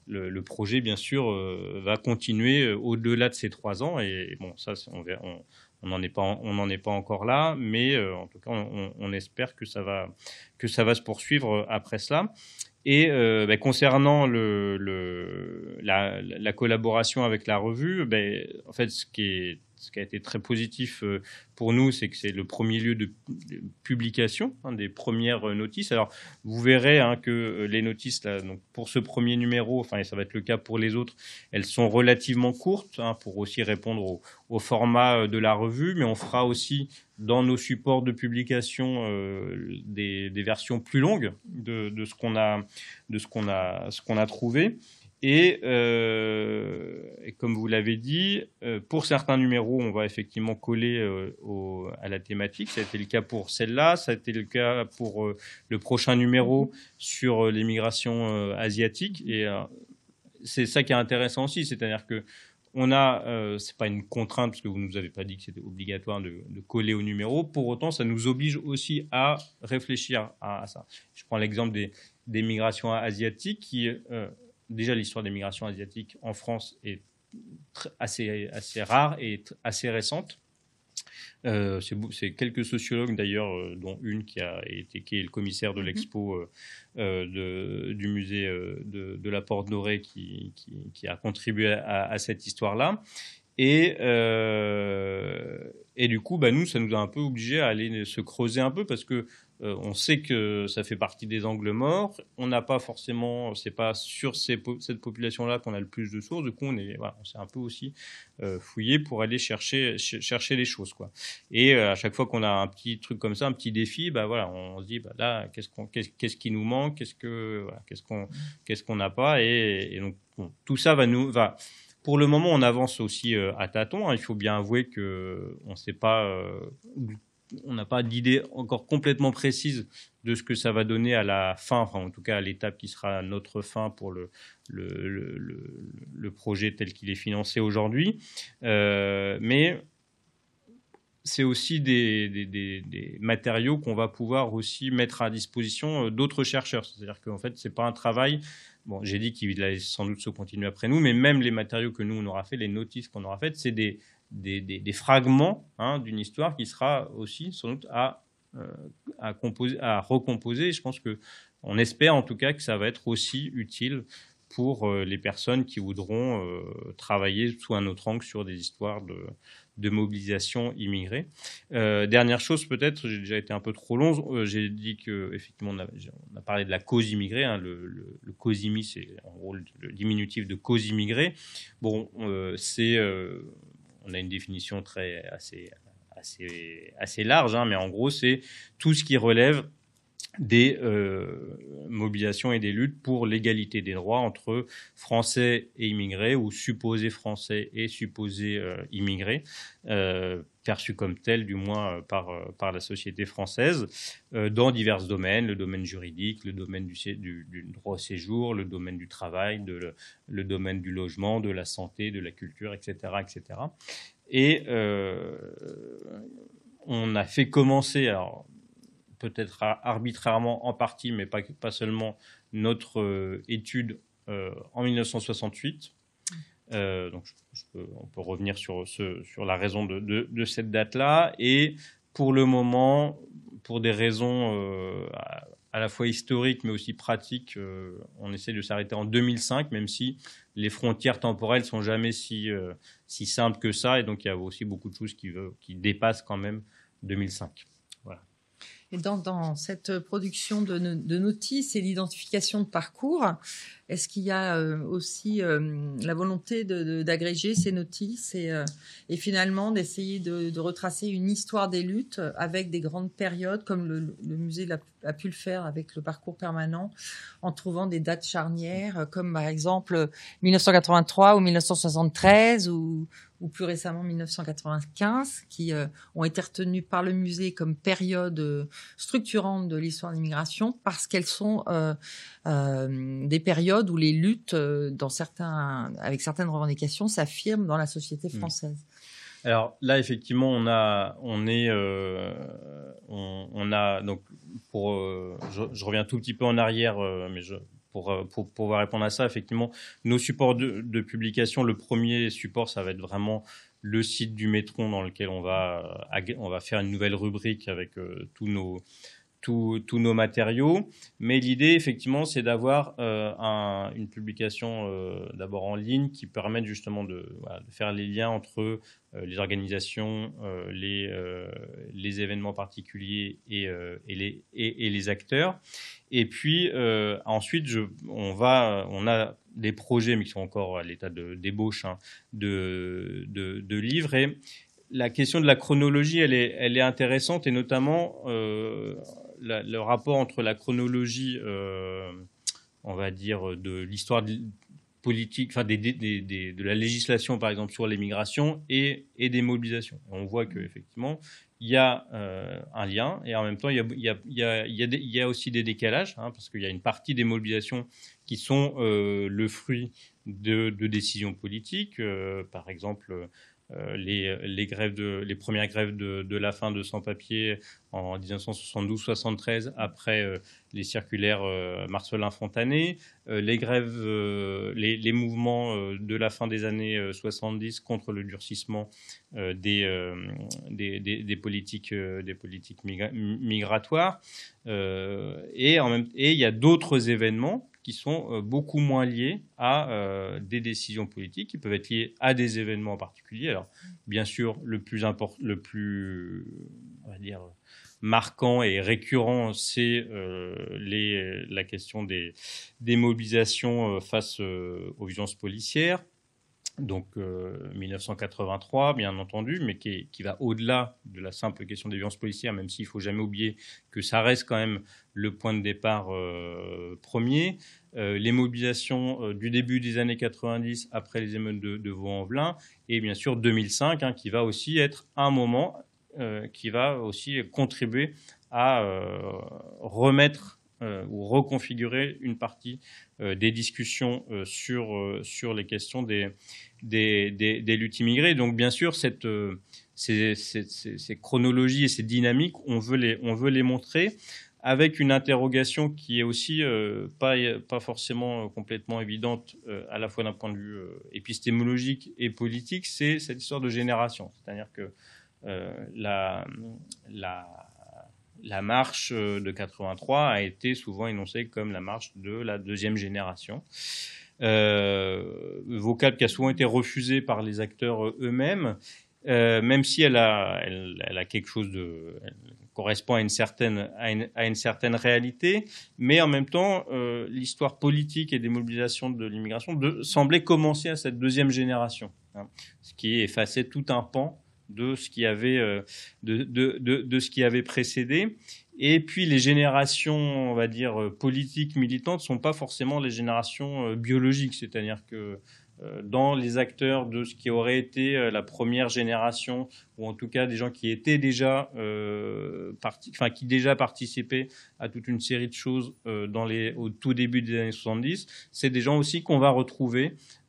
le, le projet, bien sûr, euh, va continuer au-delà de ces trois ans. Et bon, ça, on verra, on, on n'en est pas, on n'en est pas encore là, mais euh, en tout cas, on, on espère que ça va, que ça va se poursuivre après cela. Et euh, bah, concernant le, le, la, la collaboration avec la revue, bah, en fait, ce qui, est, ce qui a été très positif euh, pour nous, c'est que c'est le premier lieu de, de publication, hein, des premières notices. Alors, vous verrez hein, que les notices, là, donc pour ce premier numéro, enfin, et ça va être le cas pour les autres, elles sont relativement courtes hein, pour aussi répondre au, au format de la revue, mais on fera aussi dans nos supports de publication euh, des, des versions plus longues de, de ce qu'on a, de ce qu'on a, ce qu'on a trouvé. Et, euh, et comme vous l'avez dit, euh, pour certains numéros, on va effectivement coller euh, au, à la thématique. Ça a été le cas pour celle-là, ça a été le cas pour euh, le prochain numéro sur euh, l'immigration euh, asiatique. Et euh, c'est ça qui est intéressant aussi, c'est-à-dire que on a, euh, c'est pas une contrainte parce que vous nous avez pas dit que c'était obligatoire de, de coller au numéro. Pour autant, ça nous oblige aussi à réfléchir à, à ça. Je prends l'exemple des, des migrations asiatiques qui euh, déjà l'histoire des migrations asiatiques en France est tr- assez assez rare et tr- assez récente. Euh, c'est, c'est quelques sociologues d'ailleurs, euh, dont une qui a été qui est le commissaire de l'expo euh, euh, de, du musée euh, de, de la Porte Dorée qui, qui, qui a contribué à, à cette histoire-là. Et, euh, et du coup, bah, nous, ça nous a un peu obligés à aller se creuser un peu parce que euh, on sait que ça fait partie des angles morts. On n'a pas forcément, c'est pas sur ces, cette population-là qu'on a le plus de sources. Du coup, on est, voilà, on s'est un peu aussi euh, fouillé pour aller chercher, ch- chercher les choses, quoi. Et euh, à chaque fois qu'on a un petit truc comme ça, un petit défi, bah voilà, on se dit, bah là, qu'est-ce qu'on, qu'est-ce, qu'est-ce qui nous manque, qu'est-ce que, voilà, qu'est-ce qu'on, qu'est-ce qu'on n'a pas, et, et donc bon, tout ça va nous, va. Pour le moment, on avance aussi euh, à tâtons. Hein. Il faut bien avouer que on sait pas, euh, on n'a pas d'idée encore complètement précise de ce que ça va donner à la fin, enfin en tout cas à l'étape qui sera notre fin pour le le, le, le, le projet tel qu'il est financé aujourd'hui. Euh, mais c'est aussi des, des, des, des matériaux qu'on va pouvoir aussi mettre à disposition d'autres chercheurs. C'est-à-dire qu'en fait, c'est pas un travail. Bon, j'ai dit qu'il allait sans doute se continuer après nous, mais même les matériaux que nous on aura fait, les notices qu'on aura faites, c'est des des, des, des fragments hein, d'une histoire qui sera aussi sans doute à euh, à composer, à recomposer. Et je pense que on espère en tout cas que ça va être aussi utile pour euh, les personnes qui voudront euh, travailler sous un autre angle sur des histoires de de mobilisation immigrée. Euh, dernière chose peut-être, j'ai déjà été un peu trop long, euh, j'ai dit que effectivement on a, on a parlé de la cause immigrée, hein, le, le, le COSIMI c'est en gros le, le diminutif de cause immigrée. Bon, euh, c'est, euh, on a une définition très assez assez assez large, hein, mais en gros c'est tout ce qui relève des euh, mobilisations et des luttes pour l'égalité des droits entre Français et immigrés ou supposés Français et supposés euh, immigrés, euh, perçus comme tels du moins euh, par, euh, par la société française, euh, dans divers domaines, le domaine juridique, le domaine du, du, du droit au séjour, le domaine du travail, de, le, le domaine du logement, de la santé, de la culture, et cetera, et cetera. Et euh, on a fait commencer... alors peut-être arbitrairement en partie, mais pas, pas seulement, notre euh, étude euh, en dix-neuf cent soixante-huit. Euh, donc, je, je peux, on peut revenir sur, ce, sur la raison de, de, de cette date-là. Et pour le moment, pour des raisons euh, à, à la fois historiques, mais aussi pratiques, euh, on essaie de s'arrêter en deux mille cinq, même si les frontières temporelles sont jamais si, euh, si simples que ça. Et donc, il y a aussi beaucoup de choses qui, qui dépassent quand même deux mille cinq. Voilà. Et dans, dans cette production de, de notices et l'identification de parcours, est-ce qu'il y a euh, aussi euh, la volonté de, de, d'agréger ces notices et, euh, et finalement d'essayer de, de retracer une histoire des luttes avec des grandes périodes, comme le, le musée l'a, a pu le faire avec le parcours permanent, en trouvant des dates charnières, comme par exemple dix-neuf cent quatre-vingt-trois ou dix-neuf cent soixante-treize ou, ou plus récemment dix-neuf cent quatre-vingt-quinze, qui euh, ont été retenues par le musée comme période euh, structurante de l'histoire de l'immigration, parce qu'elles sont euh, euh, des périodes où les luttes, euh, dans certains, avec certaines revendications, s'affirment dans la société française. Alors là, effectivement, on a, on est, euh, on, on a donc pour, euh, je, je reviens tout petit peu en arrière, euh, mais je pour, pour, pour pouvoir répondre à ça, effectivement, nos supports de, de publication, le premier support, ça va être vraiment le site du Métron dans lequel on va, on va faire une nouvelle rubrique avec euh, tous nos Tous, tous nos matériaux, mais l'idée effectivement c'est d'avoir euh, un, une publication euh, d'abord en ligne qui permette justement de, voilà, de faire les liens entre euh, les organisations, euh, les, euh, les événements particuliers et, euh, et, les, et, et les acteurs. Et puis euh, ensuite je, on, va, on a des projets mais qui sont encore à l'état de débauche hein, de, de, de livres et la question de la chronologie, elle est, elle est intéressante et notamment euh, la, le rapport entre la chronologie, euh, on va dire, de l'histoire politique, enfin des, des, des, de la législation par exemple sur l'immigration et, et des mobilisations. On voit qu'effectivement, il y a euh, un lien et en même temps, il y a, il y a, il y a, il y a, des, il y a aussi des décalages hein, parce qu'il y a une partie des mobilisations qui sont euh, le fruit de, de décisions politiques, euh, par exemple. Euh, les, les, grèves de, les premières grèves de, de la faim de sans-papiers en dix-neuf cent soixante-douze soixante-treize, après euh, les circulaires euh, Marcellin Fontanet, euh, les grèves, euh, les, les mouvements euh, de la fin des années euh, soixante-dix contre le durcissement euh, des, euh, des, des, des politiques, euh, des politiques migra- migratoires. Euh, et en même, et il y a d'autres événements qui sont beaucoup moins liés à euh, des décisions politiques, qui peuvent être liés à des événements particuliers. Alors, bien sûr, le plus important, le plus, on va dire, marquant et récurrent, c'est euh, les, la question des, des mobilisations face euh, aux violences policières. Donc euh, dix-neuf cent quatre-vingt-trois, bien entendu, mais qui, est, qui va au-delà de la simple question des violences policières, même s'il ne faut jamais oublier que ça reste quand même le point de départ euh, premier. Euh, les mobilisations euh, du début des années quatre-vingt-dix, après les émeutes de, de Vaux-en-Velin, et bien sûr deux mille cinq, hein, qui va aussi être un moment euh, qui va aussi contribuer à euh, remettre euh, ou reconfigurer une partie euh, des discussions euh, sur, euh, sur les questions des, des, des, des luttes immigrées. Donc bien sûr, cette, euh, ces, ces, ces, ces chronologies et ces dynamiques, on veut les, on veut les montrer avec une interrogation qui est aussi euh, pas, pas forcément complètement évidente euh, à la fois d'un point de vue euh, épistémologique et politique, c'est cette histoire de génération. C'est-à-dire que euh, la... la La marche de quatre-vingt-trois a été souvent énoncée comme la marche de la deuxième génération. Euh, vocable qui a souvent été refusée par les acteurs eux-mêmes, euh, même si elle a, elle, elle a quelque chose de, elle correspond à une certaine, à une, à une certaine réalité, mais en même temps, euh, l'histoire politique et des mobilisations de l'immigration de, semblait commencer à cette deuxième génération, hein, ce qui effaçait tout un pan de ce qui avait euh, de, de, de, de ce qui avait précédé. Et puis les générations, on va dire politiques, militantes, sont pas forcément les générations euh, biologiques, c'est-à-dire que euh, dans les acteurs de ce qui aurait été euh, la première génération, ou en tout cas des gens qui étaient déjà, euh, parti, enfin qui déjà participaient à toute une série de choses euh, dans les, au tout début des années soixante-dix, c'est des gens aussi qu'on va retrouver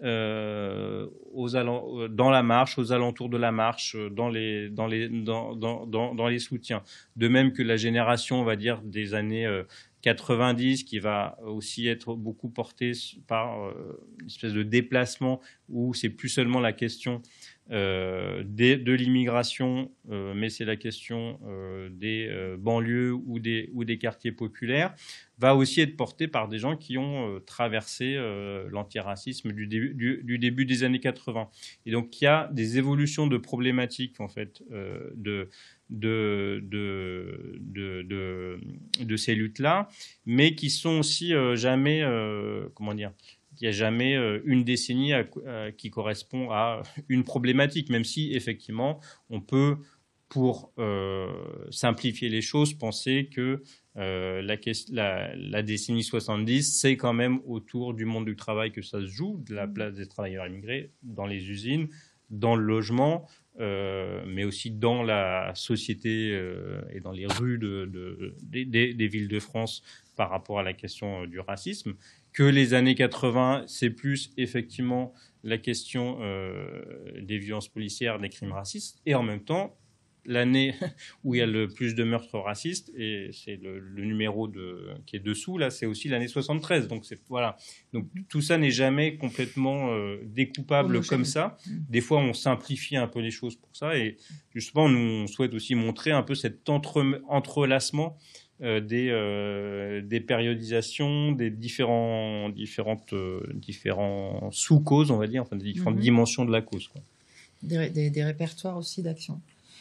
euh, aux allant, dans la marche, aux alentours de la marche, dans les, dans les, dans, dans, dans, dans les soutiens. De même que la génération, on va dire, des années euh, quatre-vingt-dix, qui va aussi être beaucoup portée par euh, une espèce de déplacement où c'est plus seulement la question euh, des, de l'immigration, euh, mais c'est la question euh, des euh, banlieues ou des, ou des quartiers populaires, va aussi être portée par des gens qui ont euh, traversé euh, l'antiracisme du début, du, du début des années quatre-vingts. Et donc, il y a des évolutions de problématiques, en fait, euh, de De, de, de, de, de ces luttes-là, mais qui sont aussi euh, jamais, euh, comment dire, il n'y a jamais euh, une décennie à, à, qui correspond à une problématique, même si effectivement on peut, pour euh, simplifier les choses, penser que euh, la, la, la décennie soixante-dix, c'est quand même autour du monde du travail que ça se joue, de la place des travailleurs immigrés dans les usines, dans le logement, Euh, mais aussi dans la société euh, et dans les rues de, de, de, des, des villes de France par rapport à la question euh, du racisme, que les années quatre-vingts, c'est plus effectivement la question euh, des violences policières, des crimes racistes, et en même temps, l'année où il y a le plus de meurtres racistes, et c'est le, le numéro de, qui est dessous, là, c'est aussi l'année soixante-treize. Donc, c'est, voilà. Donc, tout ça n'est jamais complètement euh, découpable comme ça. Des fois, on simplifie un peu les choses pour ça, et justement, nous, on souhaite aussi montrer un peu cet entre, entrelacement euh, des, euh, des périodisations, des différents, différentes, euh, différents sous-causes, on va dire, enfin, des différentes mm-hmm. dimensions de la cause, quoi. Des, des, des répertoires aussi d'action.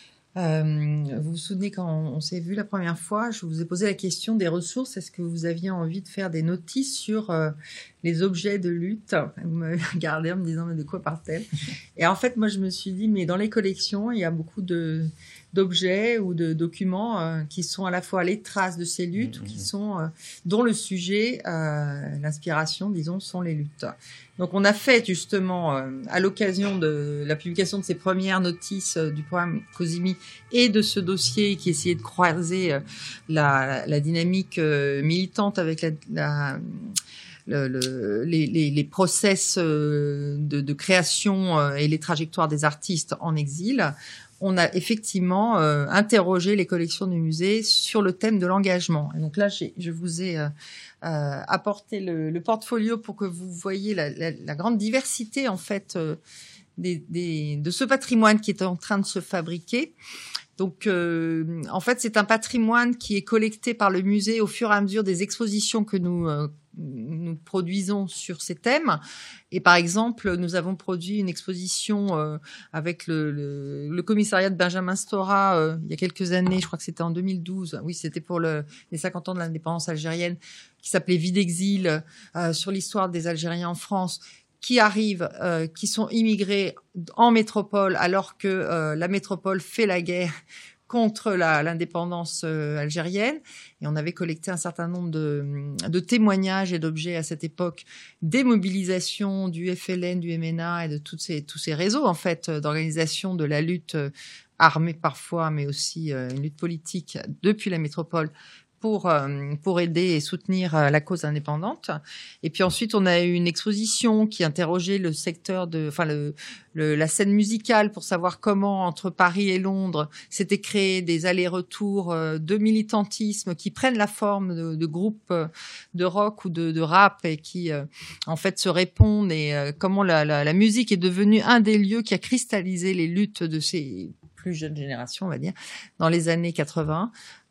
Euh, vous vous souvenez quand on, on s'est vu la première fois, je vous ai posé la question des ressources. Est-ce que vous aviez envie de faire des notices sur euh, les objets de lutte? Vous m'avez regardé en me disant mais de quoi parle-t-elle? Et en fait, moi, je me suis dit mais dans les collections, il y a beaucoup de d'objets ou de documents euh, qui sont à la fois les traces de ces luttes, mmh, qui sont euh, dont le sujet, euh, l'inspiration, disons, sont les luttes. Donc, on a fait justement euh, à l'occasion de la publication de ces premières notices euh, du programme COSIMI et de ce dossier qui essayait de croiser euh, la, la dynamique euh, militante avec la, la Le, le, les, les, les process de, de création et les trajectoires des artistes en exil, on a effectivement euh, interrogé les collections du musée sur le thème de l'engagement. Et donc là, j'ai, je vous ai euh, euh, apporté le, le portfolio pour que vous voyiez la, la, la grande diversité en fait euh, des, des, de ce patrimoine qui est en train de se fabriquer. Donc, euh, en fait, c'est un patrimoine qui est collecté par le musée au fur et à mesure des expositions que nous euh, nous produisons sur ces thèmes. Et par exemple, nous avons produit une exposition euh, avec le, le, le commissariat de Benjamin Stora euh, il y a quelques années, je crois que c'était en deux mille douze. Oui, c'était pour le, les cinquante ans de l'indépendance algérienne, qui s'appelait Vie d'exil, euh, sur l'histoire des Algériens en France, qui arrivent, euh, qui sont immigrés en métropole alors que euh, la métropole fait la guerre contre la, l'indépendance euh, algérienne. Et on avait collecté un certain nombre de, de témoignages et d'objets à cette époque, des mobilisations du F L N, du M N A et de toutes ces, tous ces réseaux en fait d'organisation de la lutte euh, armée parfois, mais aussi euh, une lutte politique depuis la métropole pour euh, pour aider et soutenir euh, la cause indépendante. Et puis ensuite, on a eu une exposition qui interrogeait le secteur de, enfin le, le la scène musicale pour savoir comment entre Paris et Londres s'étaient créés des allers-retours euh, de militantisme qui prennent la forme de, de groupes euh, de rock ou de, de rap et qui euh, en fait se répondent et euh, comment la, la la musique est devenue un des lieux qui a cristallisé les luttes de ces plus jeune génération, on va dire, dans les années quatre-vingts.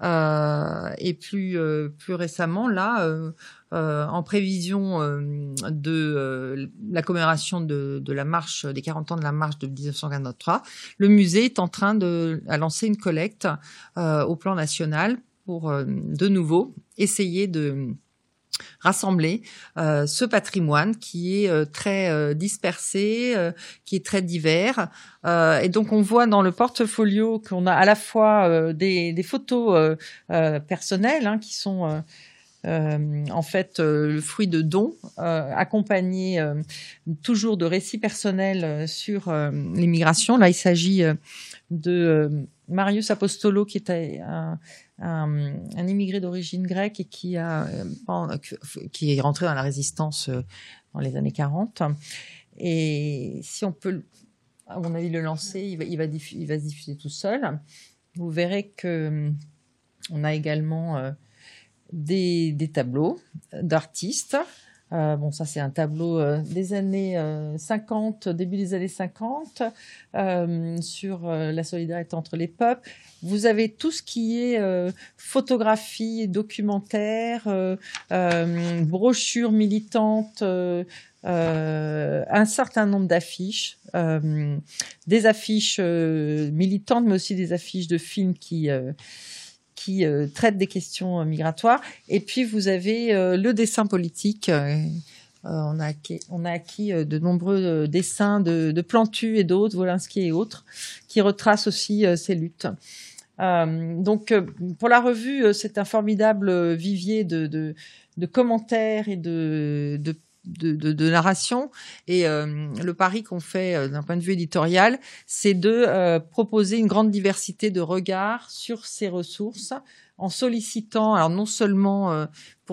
Euh, et plus euh, plus récemment, là, euh, euh, en prévision euh, de euh, la commémoration de, de la marche, des quarante ans de la marche de dix-neuf cent quarante-trois, le musée est en train de à lancer une collecte euh, au plan national pour euh, de nouveau essayer de rassembler euh, ce patrimoine qui est euh, très euh, dispersé, euh, qui est très divers. Euh, et donc, on voit dans le portfolio qu'on a à la fois euh, des, des photos euh, euh, personnelles hein, qui sont euh, euh, en fait euh, le fruit de dons, euh, accompagnés euh, toujours de récits personnels euh, sur euh, l'immigration. Là, il s'agit euh, de euh, Marius Apostolo, qui est un, un, un immigré d'origine grecque et qui a euh, qui est rentré dans la résistance euh, dans les années quarante. Et si on peut, à mon avis, le lancer, il va, il va, diffuser, il va se diffuser tout seul. Vous verrez que on a également euh, des, des tableaux d'artistes. Euh, bon, ça, c'est un tableau euh, des années euh, cinquante, début des années cinquante, euh, sur euh, la solidarité entre les peuples. Vous avez tout ce qui est euh, photographie, documentaire, euh, euh, brochures militantes, euh, euh, un certain nombre d'affiches, euh, des affiches euh, militantes, mais aussi des affiches de films qui... Euh, qui euh, traite des questions euh, migratoires. Et puis, vous avez euh, le dessin politique. Euh, on a acquis, on a acquis euh, de nombreux euh, dessins de, de Plantu et d'autres, Wolinski et autres, qui retracent aussi euh, ces luttes. Euh, donc, euh, pour la revue, euh, c'est un formidable vivier de, de, de commentaires et de, de De, de, de narration. Et euh, le pari qu'on fait euh, d'un point de vue éditorial, c'est de euh, proposer une grande diversité de regards sur ces ressources en sollicitant, alors non seulement euh, pour ce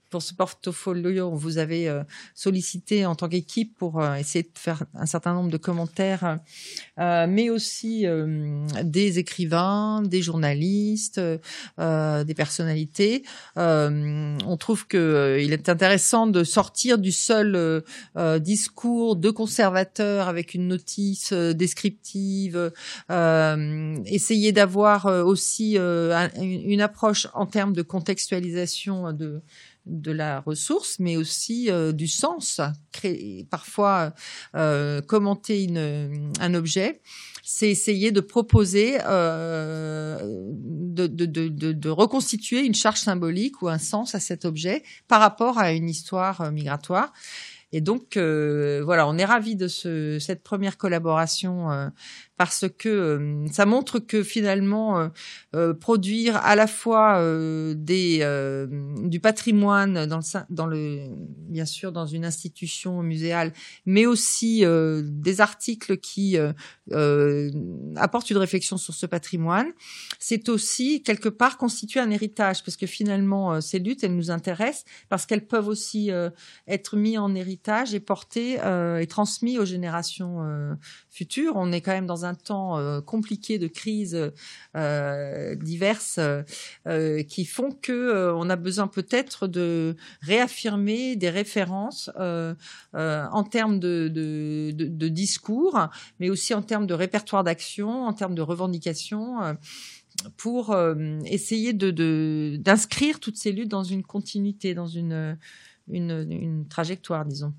pour ce portfolio, vous avez euh, sollicité en tant qu'équipe pour euh, essayer de faire un certain nombre de commentaires, euh, mais aussi euh, des écrivains, des journalistes, euh, des personnalités. Euh, on trouve que euh, il est intéressant de sortir du seul euh, euh, discours de conservateur avec une notice euh, descriptive, euh, essayer d'avoir euh, aussi euh, un, une approche en termes de contextualisation de de la ressource, mais aussi euh, du sens. Créer, parfois, euh, commenter une, un objet, c'est essayer de proposer, euh, de, de, de, de, de reconstituer une charge symbolique ou un sens à cet objet par rapport à une histoire migratoire. Et donc, euh, voilà, on est ravis de ce, cette première collaboration euh, parce que euh, ça montre que finalement, euh, euh, produire à la fois euh, des, euh, du patrimoine dans le, dans le, bien sûr, dans une institution muséale, mais aussi euh, des articles qui euh, euh, apportent une réflexion sur ce patrimoine, c'est aussi quelque part constituer un héritage parce que finalement, euh, ces luttes, elles nous intéressent parce qu'elles peuvent aussi euh, être mises en héritage et portés euh, et transmis aux générations euh, futures. On est quand même dans un temps euh, compliqué de crises euh, diverses euh, qui font que euh, on a besoin peut-être de réaffirmer des références euh, euh, en termes de, de, de, de discours, mais aussi en termes de répertoire d'action, en termes de revendications. Euh, pour euh, essayer de, de, d'inscrire toutes ces luttes dans une continuité, dans une, une, une trajectoire, disons.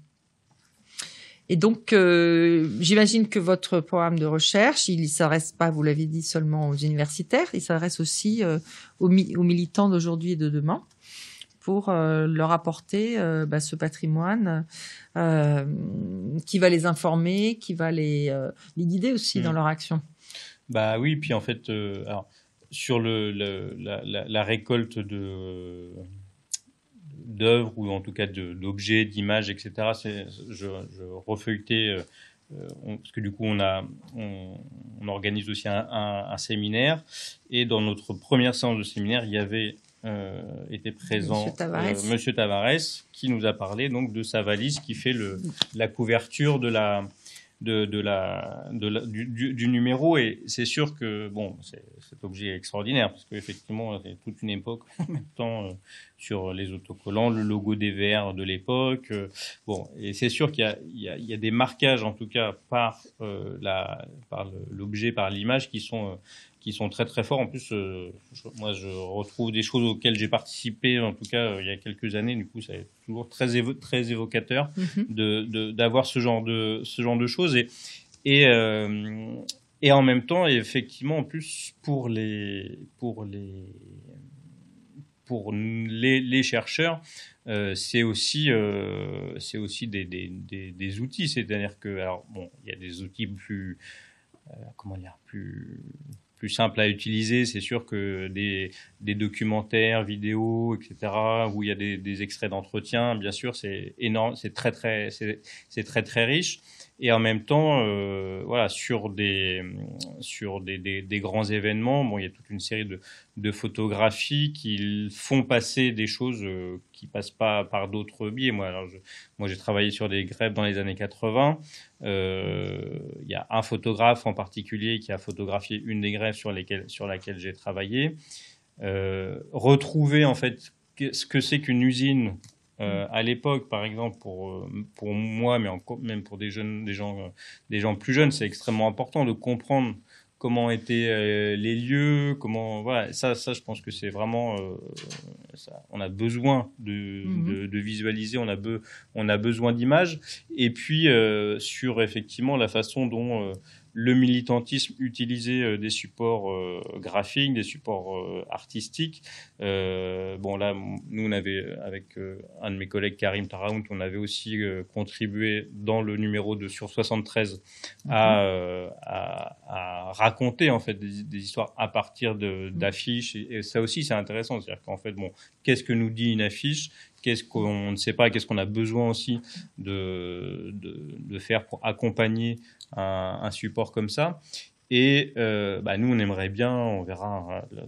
Et donc, euh, j'imagine que votre programme de recherche, il ne s'adresse pas, vous l'avez dit, seulement aux universitaires, il s'adresse aussi euh, aux, mi- aux militants d'aujourd'hui et de demain pour euh, leur apporter euh, bah, ce patrimoine euh, qui va les informer, qui va les, euh, les guider aussi mmh. dans leur action. Bah oui, puis en fait, euh, alors, sur le, le, la, la, la récolte de... d'œuvres ou en tout cas de, d'objets, d'images, et cetera. C'est, je, je refeuilletais euh, on, parce que du coup on a on, on organise aussi un, un, un séminaire et dans notre première séance de séminaire il y avait euh, était présent Monsieur Tavares. Euh, Monsieur Tavares qui nous a parlé donc de sa valise qui fait le la couverture de la de, de la, de la du, du, du numéro et c'est sûr que bon c'est, cet objet est extraordinaire parce qu'effectivement c'est toute une époque en même temps euh, sur les autocollants, le logo des Verts de l'époque euh, bon et c'est sûr qu'il y a, il y a, il y a des marquages en tout cas par euh, la par le, l'objet par l'image qui sont euh, qui sont très très forts. En plus, euh, je, moi, je retrouve des choses auxquelles j'ai participé, en tout cas, euh, il y a quelques années. Du coup, c'est toujours très évo- très évocateur mm-hmm. de, de d'avoir ce genre de ce genre de choses et et euh, et en même temps, effectivement, en plus pour les pour les pour les, les chercheurs, euh, c'est aussi euh, c'est aussi des, des, des, des outils. C'est-à-dire que alors bon, il y a des outils plus euh, comment dire plus plus simple à utiliser. C'est sûr que des, des documentaires, vidéos, et cetera, où il y a des, des extraits d'entretien, bien sûr, c'est énorme, c'est très très, c'est, c'est très très riche. Et en même temps, euh, voilà, sur des sur des, des, des grands événements, bon, il y a toute une série de, de photographies qui font passer des choses euh, qui passent pas par d'autres biais. Moi, alors je, moi, j'ai travaillé sur des grèves dans les années quatre-vingts. Euh, il y a un photographe en particulier qui a photographié une des grèves sur lesquelles sur laquelle j'ai travaillé. Euh, retrouver en fait ce que c'est qu'une usine. Euh, à l'époque, par exemple, pour pour moi, mais encore, même pour des jeunes, des gens, euh, des gens plus jeunes, c'est extrêmement important de comprendre comment étaient euh, les lieux, comment voilà. Ça, ça, je pense que c'est vraiment, euh, ça, on a besoin de, mm-hmm. de, de visualiser, on a be, on a besoin d'images. Et puis euh, sur effectivement la façon dont euh, le militantisme utilisait euh, des supports euh, graphiques, des supports euh, artistiques. Euh, bon là, nous on avait avec euh, un de mes collègues Karim Taraout, on avait aussi euh, contribué dans le numéro de sur soixante-treize mm-hmm. à, euh, à, à raconter en fait des, des histoires à partir de, d'affiches. Et, et ça aussi c'est intéressant, c'est-à-dire qu'en fait bon, qu'est-ce que nous dit une affiche? Qu'est-ce qu'on ne sait pas, qu'est-ce qu'on a besoin aussi de, de, de faire pour accompagner un, un support comme ça. Et euh, bah, nous, on aimerait bien, on verra,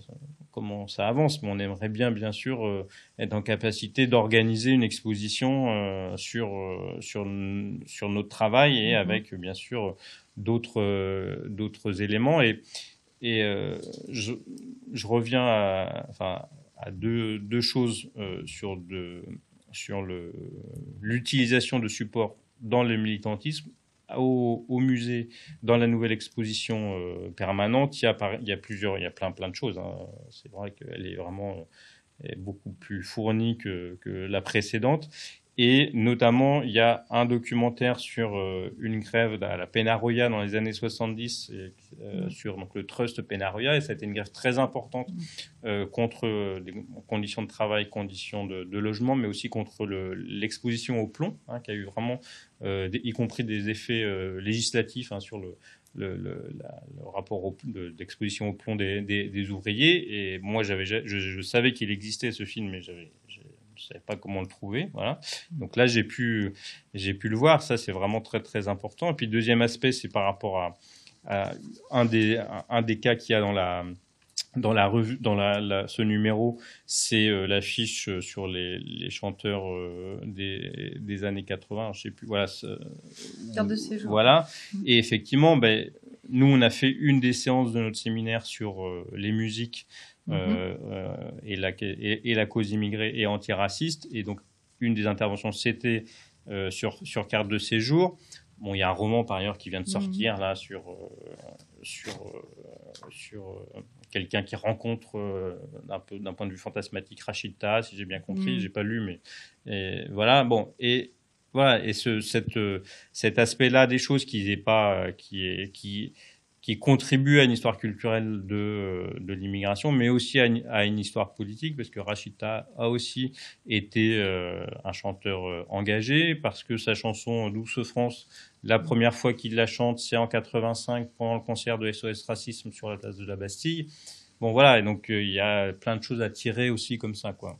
comment ça avance, mais on aimerait bien, bien sûr, euh, être en capacité d'organiser une exposition euh, sur, euh, sur, sur notre travail et mmh. avec, bien sûr, d'autres, euh, d'autres éléments. Et, et euh, je, je reviens à, enfin, à deux, deux choses euh, sur, de, sur le, l'utilisation de supports dans le militantisme. Au, au musée, dans la nouvelle exposition euh, permanente, il y, a par, il y a plusieurs, il y a plein, plein de choses. Hein. C'est vrai qu'elle est vraiment est beaucoup plus fournie que, que la précédente. Et notamment, il y a un documentaire sur euh, une grève à la Peñarroya dans les années soixante-dix, et, euh, mmh. sur donc, le Trust Peñarroya. Et ça a été une grève très importante euh, contre les conditions de travail, conditions de, de logement, mais aussi contre le, l'exposition au plomb, hein, qui a eu vraiment, euh, des, y compris des effets euh, législatifs hein, sur le, le, le, la, le rapport au, de, d'exposition au plomb des, des, des ouvriers. Et moi, j'avais, je, je savais qu'il existait ce film, mais j'avais... j'avais je savais pas comment le trouver, voilà. Donc là, j'ai pu, j'ai pu le voir. Ça, c'est vraiment très, très important. Et puis, le deuxième aspect, c'est par rapport à, à un des, un, un des cas qu'il y a dans la, dans la revue, dans la, la ce numéro, c'est euh, l'affiche sur les, les chanteurs euh, des, des années quatre-vingts. Je sais plus, voilà. Carte de séjour. Voilà. Et effectivement, ben, nous, on a fait une des séances de notre séminaire sur euh, les musiques. Euh, euh, et, la, et, et la cause immigrée et antiraciste. Et donc, une des interventions, c'était euh, sur, sur carte de séjour. Bon, il y a un roman, par ailleurs, qui vient de sortir, mmh. là, sur, euh, sur, euh, sur euh, quelqu'un qui rencontre, euh, d'un, peu, d'un point de vue fantasmatique, Rachida, si j'ai bien compris. Mmh. J'ai pas lu, mais et, voilà. Bon, et voilà. Et ce, cette, cet aspect-là des choses qui n'est pas, qui est, qui qui contribue à une histoire culturelle de, de l'immigration, mais aussi à une, à une histoire politique, parce que Rachida a aussi été euh, un chanteur euh, engagé, parce que sa chanson « Douce France », la première fois qu'il la chante, c'est en quatre-vingt-cinq, pendant le concert de S O S Racisme sur la place de la Bastille. Bon, voilà, et donc il euh, y a plein de choses à tirer aussi comme ça, quoi.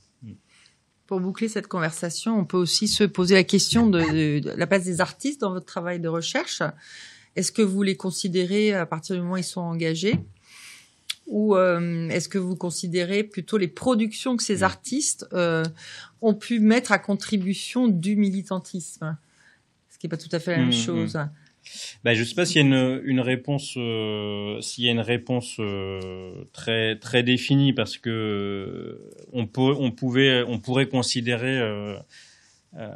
Pour boucler cette conversation, on peut aussi se poser la question de, de, de la place des artistes dans votre travail de recherche. Est-ce que vous les considérez, à partir du moment où ils sont engagés, ou euh, est-ce que vous considérez plutôt les productions que ces artistes euh, ont pu mettre à contribution du militantisme, ce qui n'est pas tout à fait la même mmh, chose. Mmh. Ben, je ne sais pas s'il y a une, une réponse, euh, s'il y a une réponse euh, très très définie, parce que euh, on peut, on pouvait, on pourrait considérer. Euh, euh,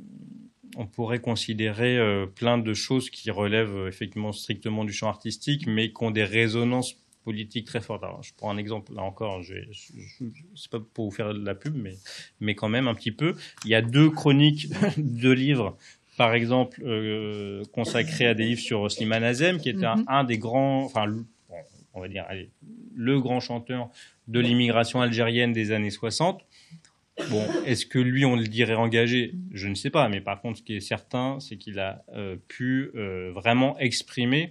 On pourrait considérer euh, plein de choses qui relèvent euh, effectivement strictement du champ artistique, mais qui ont des résonances politiques très fortes. Alors, je prends un exemple, là encore, je vais, je, je, c'est pas pour vous faire de la pub, mais, mais quand même un petit peu. Il y a deux chroniques, deux livres, par exemple, euh, consacrés à des livres sur Slimane Azem, qui était mm-hmm. un, un des grands, enfin, bon, on va dire, allez, le grand chanteur de l'immigration algérienne des années soixante. Bon, est-ce que lui, on le dirait engagé ? Je ne sais pas. Mais par contre, ce qui est certain, c'est qu'il a euh, pu euh, vraiment exprimer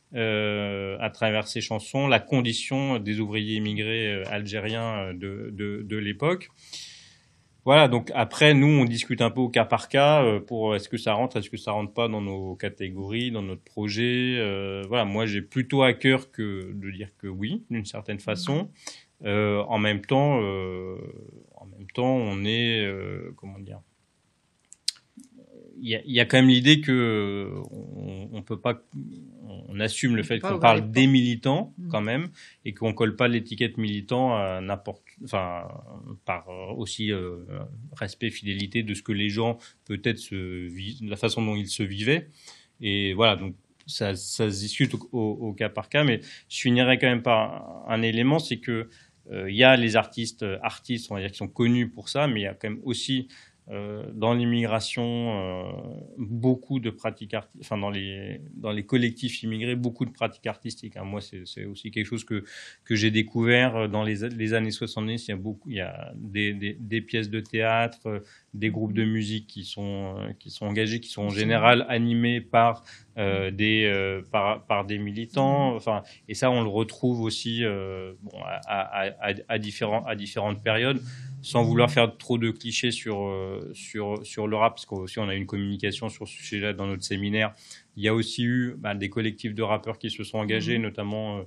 euh, à travers ses chansons la condition des ouvriers immigrés euh, algériens de, de, de l'époque. Voilà, donc après, nous, on discute un peu au cas par cas euh, pour est-ce que ça rentre, est-ce que ça rentre pas dans nos catégories, dans notre projet. Euh, voilà, moi, j'ai plutôt à cœur que de dire que oui, d'une certaine façon. Euh, en même temps, euh, en même temps, on est, euh, comment dire, il y a, il y a quand même l'idée que on, on peut pas, on assume le fait qu'on parle des militants quand même, et qu'on colle pas l'étiquette militant à n'importe, enfin, par aussi euh, respect, fidélité de ce que les gens peut-être se vivent, de la façon dont ils se vivaient, et voilà donc. Ça, ça se discute au, au, au cas par cas, mais je finirais quand même par un, un élément, c'est que euh, il y a les artistes, artistes, on va dire, qui sont connus pour ça, mais il y a quand même aussi euh, dans l'immigration euh, beaucoup de pratiques artistiques, enfin dans les dans les collectifs immigrés, beaucoup de pratiques artistiques. Hein. Moi, c'est, c'est aussi quelque chose que que j'ai découvert dans les les années soixante-dix. Il y a beaucoup, il y a des des, des pièces de théâtre, des groupes de musique qui sont qui sont engagés, qui sont en général animés par euh, des euh, par par des militants. Enfin, et ça, on le retrouve aussi euh, bon à, à, à, à différents à différentes périodes. Sans vouloir faire trop de clichés sur euh, sur sur le rap, parce qu'aussi on a une communication sur ce sujet-là dans notre séminaire. Il y a aussi eu bah, des collectifs de rappeurs qui se sont engagés, mmh. notamment euh,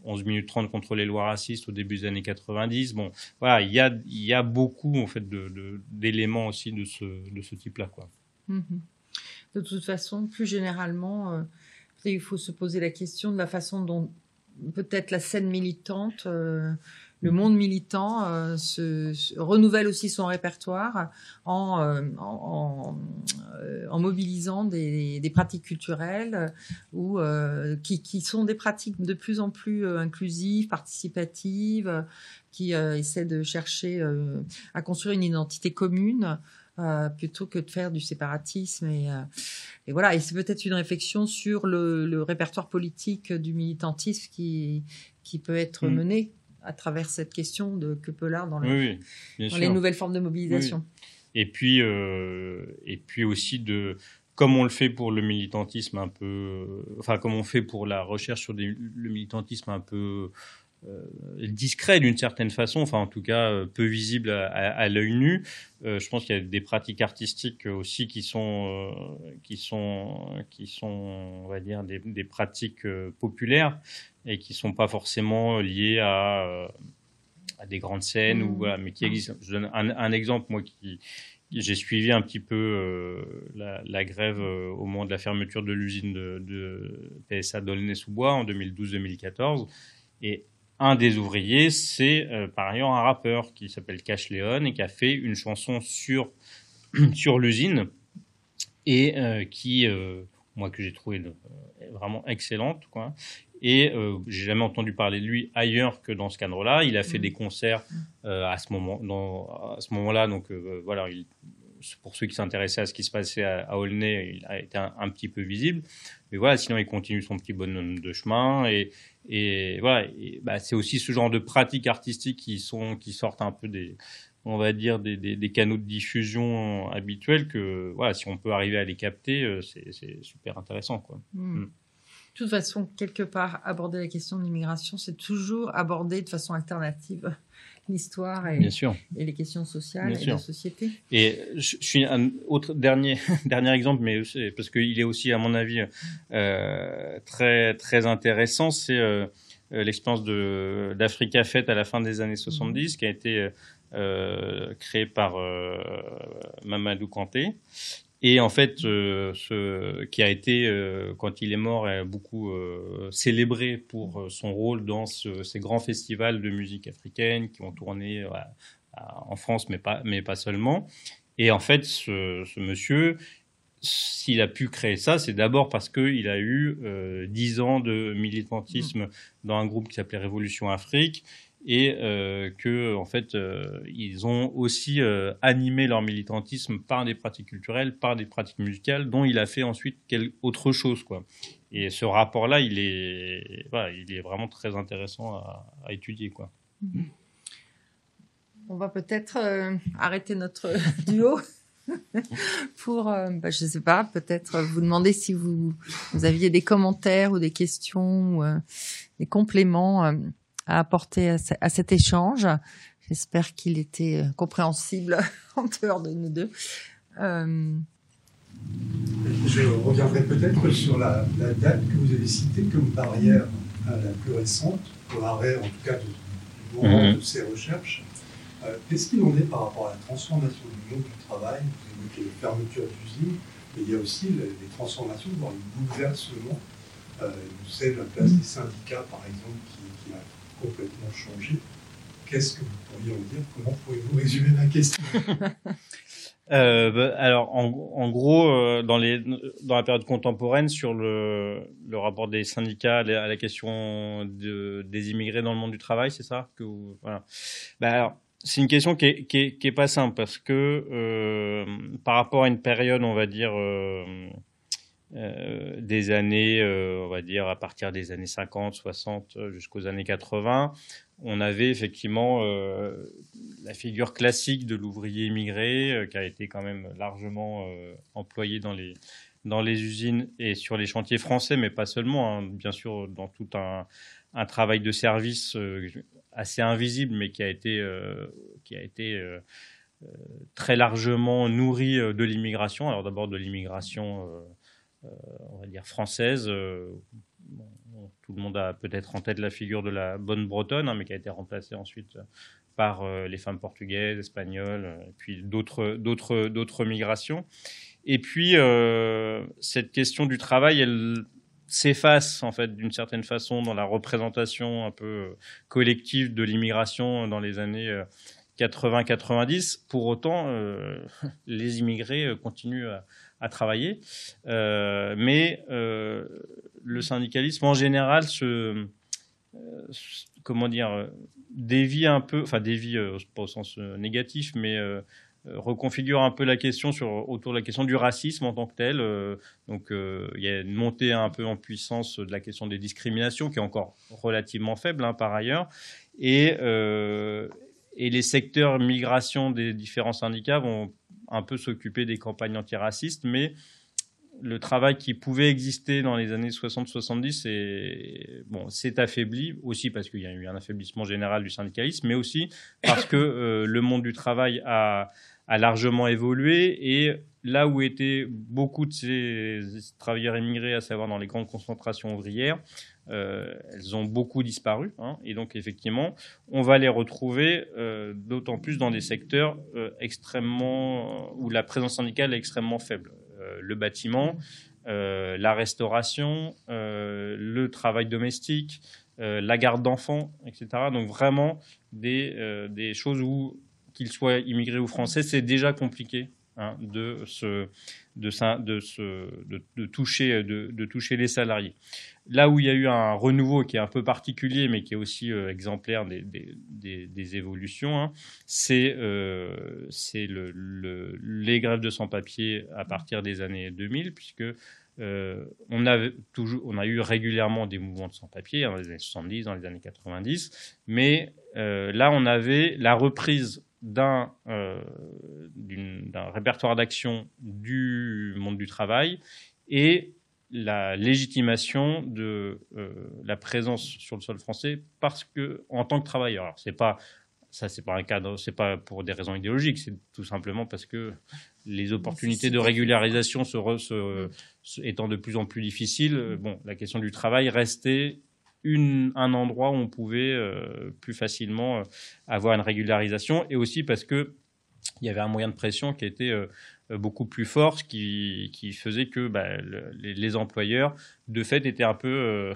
onze minutes trente contre les lois racistes au début des années quatre-vingt-dix. Bon, voilà, il y a, il y a beaucoup, en fait, de, de, d'éléments aussi de ce, de ce type-là, quoi. Mmh. De toute façon, plus généralement, euh, il faut se poser la question de la façon dont peut-être la scène militante, euh, le monde militant euh, se, se renouvelle aussi son répertoire en, euh, en, en, euh, en mobilisant des, des pratiques culturelles ou euh, qui, qui sont des pratiques de plus en plus euh, inclusives, participatives, qui euh, essaient de chercher euh, à construire une identité commune. Euh, plutôt que de faire du séparatisme et, euh, et voilà, et c'est peut-être une réflexion sur le, le répertoire politique du militantisme qui, qui peut être mmh. mené à travers cette question de que peut l'art dans, le, oui, oui, dans les nouvelles formes de mobilisation. Oui. Et puis euh, et puis aussi de comme on le fait pour le militantisme un peu, enfin comme on fait pour la recherche sur des, le militantisme un peu Euh, discret d'une certaine façon, enfin en tout cas euh, peu visible à, à, à l'œil nu. Euh, je pense qu'il y a des pratiques artistiques aussi qui sont euh, qui sont qui sont on va dire des, des pratiques euh, populaires et qui sont pas forcément liées à, euh, à des grandes scènes mmh. ou voilà, mais qui existent. Je donne un, un exemple, moi qui j'ai suivi un petit peu euh, la, la grève euh, au moment de la fermeture de l'usine de, de P S A d'Aulnay-sous-Bois en deux mille douze deux mille quatorze et un des ouvriers, c'est euh, par ailleurs un rappeur qui s'appelle Cash Léon et qui a fait une chanson sur, sur l'usine et euh, qui, euh, moi, que j'ai trouvé euh, vraiment excellente, quoi. Et euh, j'ai jamais entendu parler de lui ailleurs que dans ce cadre-là. Il a fait mmh. des concerts euh, à ce moment, dans, à ce moment-là. Donc euh, voilà, il, pour ceux qui s'intéressaient à ce qui se passait à, à Aulnay, il a été un, un petit peu visible. Mais voilà, sinon il continue son petit bonhomme de chemin et et voilà. Et, bah, c'est aussi ce genre de pratiques artistiques qui sont qui sortent un peu des, on va dire des, des, des canaux de diffusion habituels que voilà, si on peut arriver à les capter, c'est, c'est super intéressant, quoi. Mmh. Mmh. De toute façon, quelque part, aborder la question de l'immigration, c'est toujours aborder de façon alternative l'histoire et, et les questions sociales Bien et sûr. de société. Et je, je suis un autre dernier dernier exemple, mais c'est parce qu'il est aussi, à mon avis, euh, très très intéressant. C'est euh, l'expérience de d'Africa Fête à la fin des années soixante-dix, mmh. qui a été euh, créée par euh, Mamadou Kanté. Et en fait, euh, ce, qui a été, euh, quand il est mort, beaucoup euh, célébré pour euh, son rôle dans ce, ces grands festivals de musique africaine qui ont tourné euh, en France, mais pas, mais pas seulement. Et en fait, ce, ce monsieur, s'il a pu créer ça, c'est d'abord parce qu'il a eu euh, dix ans de militantisme mmh. dans un groupe qui s'appelait Révolution Afrique. Et euh, que en fait euh, ils ont aussi euh, animé leur militantisme par des pratiques culturelles, par des pratiques musicales, dont il a fait ensuite quelque autre chose, quoi. Et ce rapport-là, il est voilà, il est vraiment très intéressant à, à étudier, quoi. On va peut-être euh, arrêter notre duo pour, euh, bah, je sais pas, peut-être vous demander si vous vous aviez des commentaires ou des questions ou euh, des compléments. Euh, à apporter à, ce, à cet échange. J'espère qu'il était compréhensible en dehors de nous deux. Euh... Je reviendrai peut-être sur la, la date que vous avez citée comme barrière la plus récente, pour l'arrêt en tout cas de, du moment de ces recherches. Euh, qu'est-ce qu'il en est par rapport à la transformation du monde du travail? Vous évoquez les fermetures d'usines, mais il y a aussi les, les transformations, voire les bouleversements. Euh, vous savez, la place des syndicats, par exemple, qui, qui a complètement changé. Qu'est-ce que vous pourriez en dire? Comment pourriez-vous résumer ma question? euh, bah, alors, en, en gros, euh, dans, les, dans la période contemporaine, sur le, le rapport des syndicats à la question de, des immigrés dans le monde du travail, c'est ça que vous, voilà. Bah, alors, c'est une question qui est, qui est, qui est pas simple parce que euh, par rapport à une période, on va dire, euh, Euh, des années, euh, on va dire à partir des années cinquante, soixante jusqu'aux années quatre-vingts, on avait effectivement euh, la figure classique de l'ouvrier immigré euh, qui a été quand même largement euh, employé dans les dans les usines et sur les chantiers français, mais pas seulement, hein, bien sûr dans tout un, un travail de service euh, assez invisible, mais qui a été euh, qui a été euh, euh, très largement nourri de l'immigration. Alors d'abord de l'immigration euh, Euh, on va dire française. Euh, bon, bon, tout le monde a peut-être en tête la figure de la bonne bretonne, hein, mais qui a été remplacée ensuite par euh, les femmes portugaises, espagnoles, et puis d'autres, d'autres, d'autres migrations. Et puis, euh, cette question du travail, elle s'efface, en fait, d'une certaine façon, dans la représentation un peu collective de l'immigration dans les années quatre-vingts quatre-vingt-dix. Pour autant, euh, les immigrés continuent à, à travailler. Euh, mais euh, le syndicalisme, en général, se... Euh, comment dire, dévie un peu, enfin dévie, euh, pas au sens euh, négatif, mais euh, reconfigure un peu la question sur, autour de la question du racisme en tant que tel. Euh, donc, euh, il y a une montée un peu en puissance de la question des discriminations, qui est encore relativement faible, hein, par ailleurs. Et, euh, et les secteurs migration des différents syndicats vont un peu s'occuper des campagnes antiracistes, mais le travail qui pouvait exister dans les années soixante soixante-dix est, bon, s'est affaibli, aussi parce qu'il y a eu un affaiblissement général du syndicalisme, mais aussi parce que euh, le monde du travail a, a largement évolué, et là où étaient beaucoup de ces travailleurs immigrés, à savoir dans les grandes concentrations ouvrières, euh, elles ont beaucoup disparu, hein, et donc effectivement, on va les retrouver euh, d'autant plus dans des secteurs euh, extrêmement, où la présence syndicale est extrêmement faible. Le bâtiment, euh, la restauration, euh, le travail domestique, euh, la garde d'enfants, et cetera. Donc vraiment des, euh, des choses où, qu'ils soient immigrés ou français, c'est déjà compliqué, hein, de, se, de, de, se, de, de, toucher, de, de toucher les salariés. Là où il y a eu un renouveau qui est un peu particulier, mais qui est aussi euh, exemplaire des, des, des, des évolutions, hein, c'est, euh, c'est le, le, les grèves de sans-papiers à partir des années deux mille, puisque euh, on, a toujours, on a eu régulièrement des mouvements de sans-papiers, hein, dans les années soixante-dix, dans les années quatre-vingt-dix, mais euh, là, on avait la reprise d'un, euh, d'une, d'un répertoire d'action du monde du travail et la légitimation de euh, la présence sur le sol français parce que, en tant que travailleur. Alors, c'est pas, ça, c'est pas un cadre, c'est pas pour des raisons idéologiques, c'est tout simplement parce que les opportunités de régularisation se, re, se, se étant de plus en plus difficiles, bon, la question du travail restait une, un endroit où on pouvait euh, plus facilement euh, avoir une régularisation, et aussi parce que il y avait un moyen de pression qui était euh, beaucoup plus fort, qui, qui faisait que bah, le, les, les employeurs, de fait, étaient un peu euh,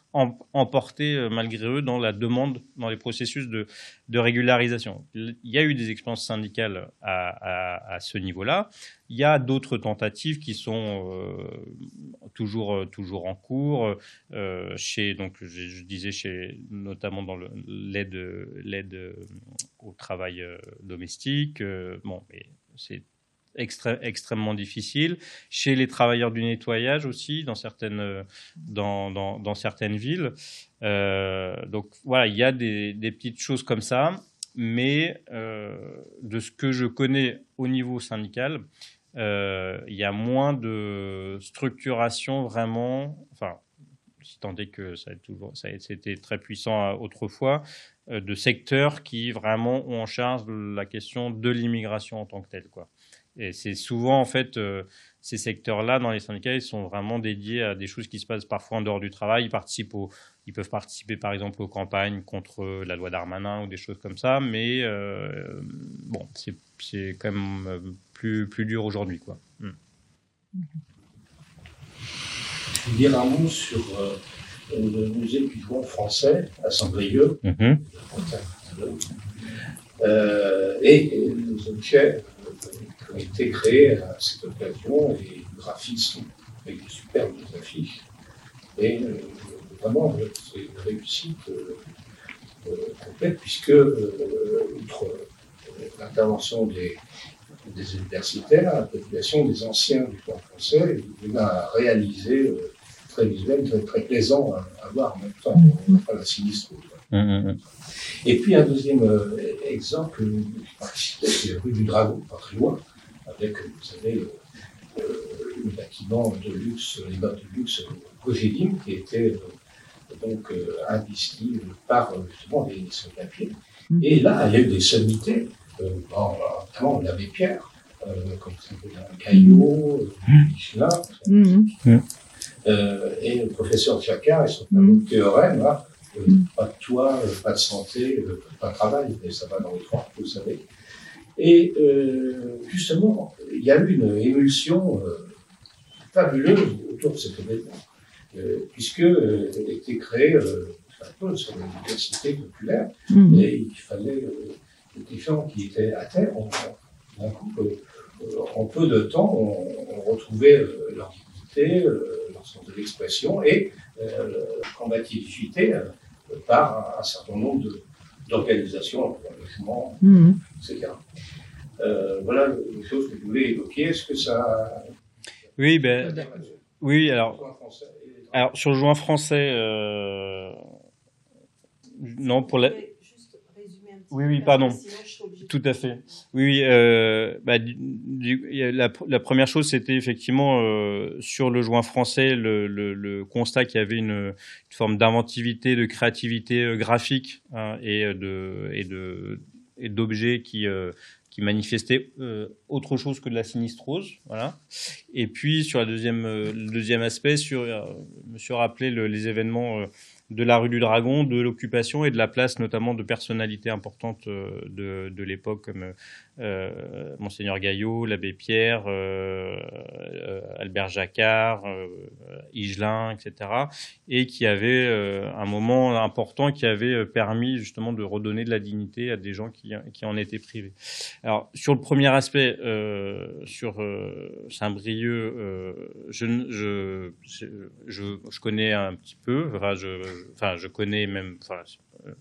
emportés, euh, malgré eux, dans la demande, dans les processus de, de régularisation. Il y a eu des expériences syndicales à, à, à ce niveau-là. Il y a d'autres tentatives qui sont euh, toujours, toujours en cours, euh, chez, donc, je, je disais, chez, notamment dans le, l'aide, l'aide au travail euh, domestique. Euh, bon, mais c'est Extré- extrêmement difficile. Chez les travailleurs du nettoyage aussi, dans certaines, dans, dans, dans certaines villes. Euh, donc voilà, il y a des, des petites choses comme ça, mais euh, de ce que je connais au niveau syndical, euh, il y a moins de structuration vraiment, enfin, si tant est que ça a toujours, ça a, c'était très puissant autrefois, euh, de secteurs qui vraiment ont en charge la question de l'immigration en tant que telle, quoi. Et c'est souvent, en fait, euh, ces secteurs-là, dans les syndicats, ils sont vraiment dédiés à des choses qui se passent parfois en dehors du travail. Ils participent au, ils peuvent participer, par exemple, aux campagnes contre la loi Darmanin ou des choses comme ça. Mais euh, bon, c'est, c'est quand même plus, plus dur aujourd'hui, quoi. Mm. Je vais dire un mot sur euh, le musée du Jouan français à Saint-Brieuc. Mm-hmm. Euh, et, et les objets ont été créés à cette occasion, et les graphistes avec de superbes affiches. Et euh, vraiment, c'est une réussite euh, euh, complète, puisque, euh, outre euh, l'intervention des, des universitaires, la population des anciens du camp français, il a réalisé euh, très visuel, très, très plaisant à, à voir en même temps, on n'a pas la sinistre. Mmh. Et puis un deuxième euh, exemple, c'est la rue du Dragon, pas très loin, avec, vous savez, euh, le bâtiment de luxe, les meubles de luxe Cogedim, qui était euh, donc euh, investi par justement les sans-papiers. Mmh. Et là, il y a eu des sommités, euh, bon, notamment l'abbé Pierre, euh, comme ça s'appelle, un Caillot, euh, Michelin, mmh. Euh, et le professeur Jacquard et son fameux mmh. théorème, là, euh, mmh. pas de toit, pas de santé, pas de travail, et ça va dans les trois, vous savez. Et euh, justement, il y a eu une émulsion euh, fabuleuse autour de cet événement, euh, puisque euh, elle a été créée euh, un peu sur l'université populaire, mmh. et il fallait euh, des gens qui étaient à terre, on, d'un coup, euh, en peu de temps, on, on retrouvait euh, leur dignité, euh, leur sens de l'expression et euh, leur combativité euh, par un, un certain nombre de, d'organisations, de logement, mmh. et cetera. Euh, voilà les choses que je voulais évoquer. Est-ce que ça... Oui, ben, oui, alors, alors sur le joint français, euh, non, pour la... Oui, oui, pardon. Tout à fait. Oui, oui. Euh, bah, du, du, la, la première chose, c'était effectivement euh, sur le joint français, le, le, le constat qu'il y avait une, une forme d'inventivité, de créativité euh, graphique hein, et de et de et d'objets qui euh, qui manifestaient euh, autre chose que de la sinistrose, voilà. Et puis sur la deuxième euh, le deuxième aspect, sur euh, Monsieur rappelait le, les événements. Euh, de la rue du Dragon, de l'occupation et de la place notamment de personnalités importantes de, de l'époque comme euh, Monseigneur Gaillot, l'abbé Pierre, euh, euh, Albert Jacquard, euh, Higelin, et cetera. Et qui avait euh, un moment important qui avait permis justement de redonner de la dignité à des gens qui, qui en étaient privés. Alors sur le premier aspect, euh, sur euh, Saint-Brieuc, euh, je, je, je, je, je connais un petit peu, enfin je Enfin, je connais même, enfin, euh,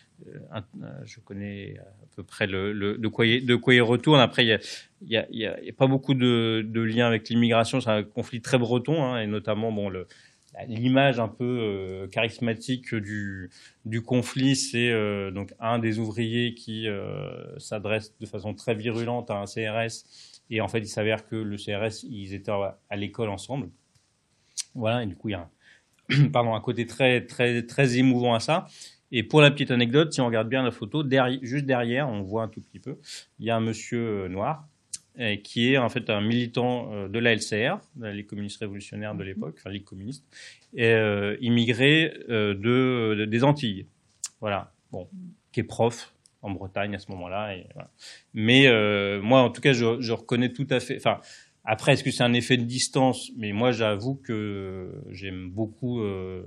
un, je connais à peu près le, le, de quoi il, de quoi il retourne. Après, il y a, il y a, il y a, il y a pas beaucoup de, de liens avec l'immigration. C'est un conflit très breton, hein, et notamment, bon, le, l'image un peu euh, charismatique du, du conflit, c'est euh, donc un des ouvriers qui euh, s'adresse de façon très virulente à un C R S, et en fait, il s'avère que le C R S, ils étaient à, à l'école ensemble. Voilà, et du coup, il y a un pardon, un côté très, très, très émouvant à ça. Et pour la petite anecdote, si on regarde bien la photo, derrière, juste derrière, on voit un tout petit peu, il y a un monsieur noir euh, qui est en fait un militant euh, de la L C R, de la Ligue communiste révolutionnaire de l'époque, enfin Ligue communiste, et, euh, immigré euh, de, de, des Antilles. Voilà, bon, qui est prof en Bretagne à ce moment-là. Et, voilà. Mais euh, moi, en tout cas, je, je reconnais tout à fait... Enfin, après, est-ce que c'est un effet de distance? Mais moi, j'avoue que j'aime beaucoup euh,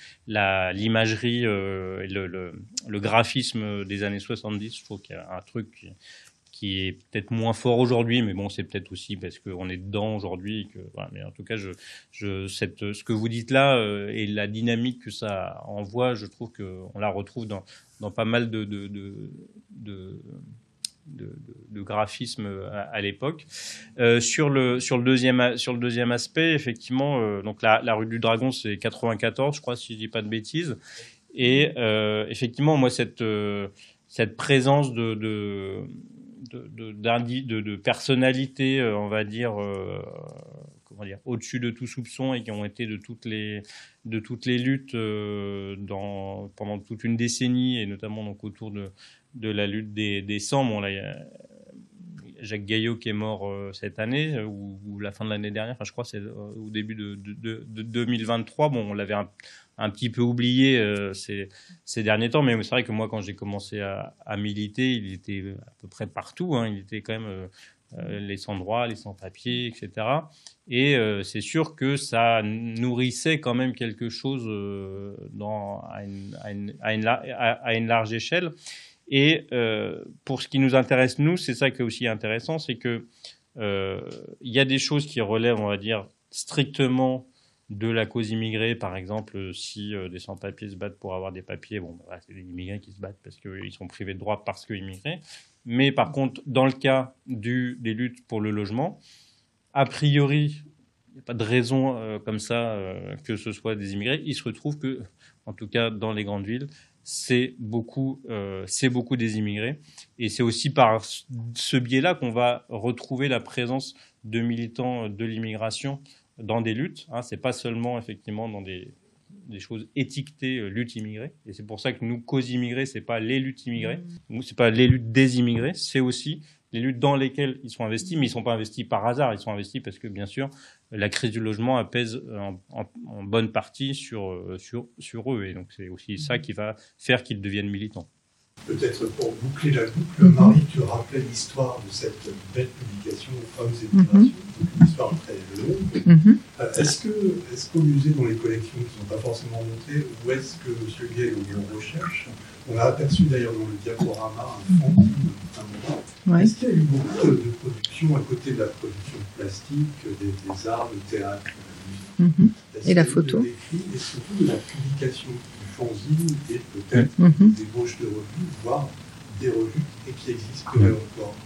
la, l'imagerie euh, et le, le, le graphisme des années soixante-dix. Je trouve qu'il y a un truc qui, qui est peut-être moins fort aujourd'hui, mais bon, c'est peut-être aussi parce qu'on est dedans aujourd'hui. Et que, voilà. Mais en tout cas, je, je, cette, ce que vous dites là euh, et la dynamique que ça envoie, je trouve qu'on la retrouve dans, dans pas mal de... de, de, de De, de, de graphisme à, à l'époque. Euh, sur le sur le deuxième sur le deuxième aspect, effectivement, euh, donc la, la rue du Dragon, c'est quatre-vingt-quatorze, je crois, si je dis pas de bêtises. Et euh, effectivement, moi, cette euh, cette présence de de de de, de, de personnalités, euh, on va dire, euh, comment dire, au-dessus de tout soupçon et qui ont été de toutes les de toutes les luttes euh, dans pendant toute une décennie et notamment donc autour de de la lutte des, des cent. Bon, là, il y a Jacques Gaillot qui est mort euh, cette année, ou, ou la fin de l'année dernière, enfin, je crois, c'est euh, au début de, de, de, de deux mille vingt-trois. Bon, on l'avait un, un petit peu oublié euh, ces, ces derniers temps, mais c'est vrai que moi, quand j'ai commencé à, à militer, il était à peu près partout, hein, il était quand même euh, euh, les sans-droit, les sans-papiers, et cetera. Et euh, c'est sûr que ça nourrissait quand même quelque chose euh, dans, à, une, à, une, à, une, à une large échelle. Et euh, pour ce qui nous intéresse, nous, c'est ça qui est aussi intéressant, c'est que euh, il y a des choses qui relèvent, on va dire, strictement de la cause immigrée. Par exemple, si euh, des sans-papiers se battent pour avoir des papiers, bon, bah, c'est des immigrés qui se battent parce qu'ils sont privés de droits parce qu'ils immigrés. Mais par contre, dans le cas du, des luttes pour le logement, a priori, il n'y a pas de raison euh, comme ça euh, que ce soit des immigrés. Il se retrouve que, en tout cas dans les grandes villes, c'est beaucoup, euh, c'est beaucoup des immigrés. Et c'est aussi par ce biais-là qu'on va retrouver la présence de militants de l'immigration dans des luttes. Hein. C'est pas seulement effectivement dans des, des choses étiquetées euh, lutte immigrée. Et c'est pour ça que nous, cause immigrée, c'est pas les luttes immigrées, mmh. c'est pas les luttes des immigrés, c'est aussi les luttes dans lesquelles ils sont investis, mais ils ne sont pas investis par hasard, ils sont investis parce que, bien sûr, la crise du logement apaise en, en, en bonne partie sur, sur, sur eux. Et donc, c'est aussi ça qui va faire qu'ils deviennent militants. Peut-être pour boucler la boucle, Marie, tu rappelais l'histoire de cette belle publication Femmes et Migrations, mm-hmm. une histoire très longue. Mm-hmm. Euh, est-ce, que, est-ce qu'au musée, dans les collections qui ne sont pas forcément montées, ou est-ce que M. Guay et nos recherches, on a aperçu d'ailleurs dans le diaporama un fond, un moment. Ouais. Est-ce qu'il y a eu beaucoup de production à côté de la production plastique, des, des arts, du théâtre, mm-hmm. et la photo de l'écrit, et surtout de la publication fanzine et peut-être mm-hmm. des broches de revues, voire des revues, et qui existeraient encore?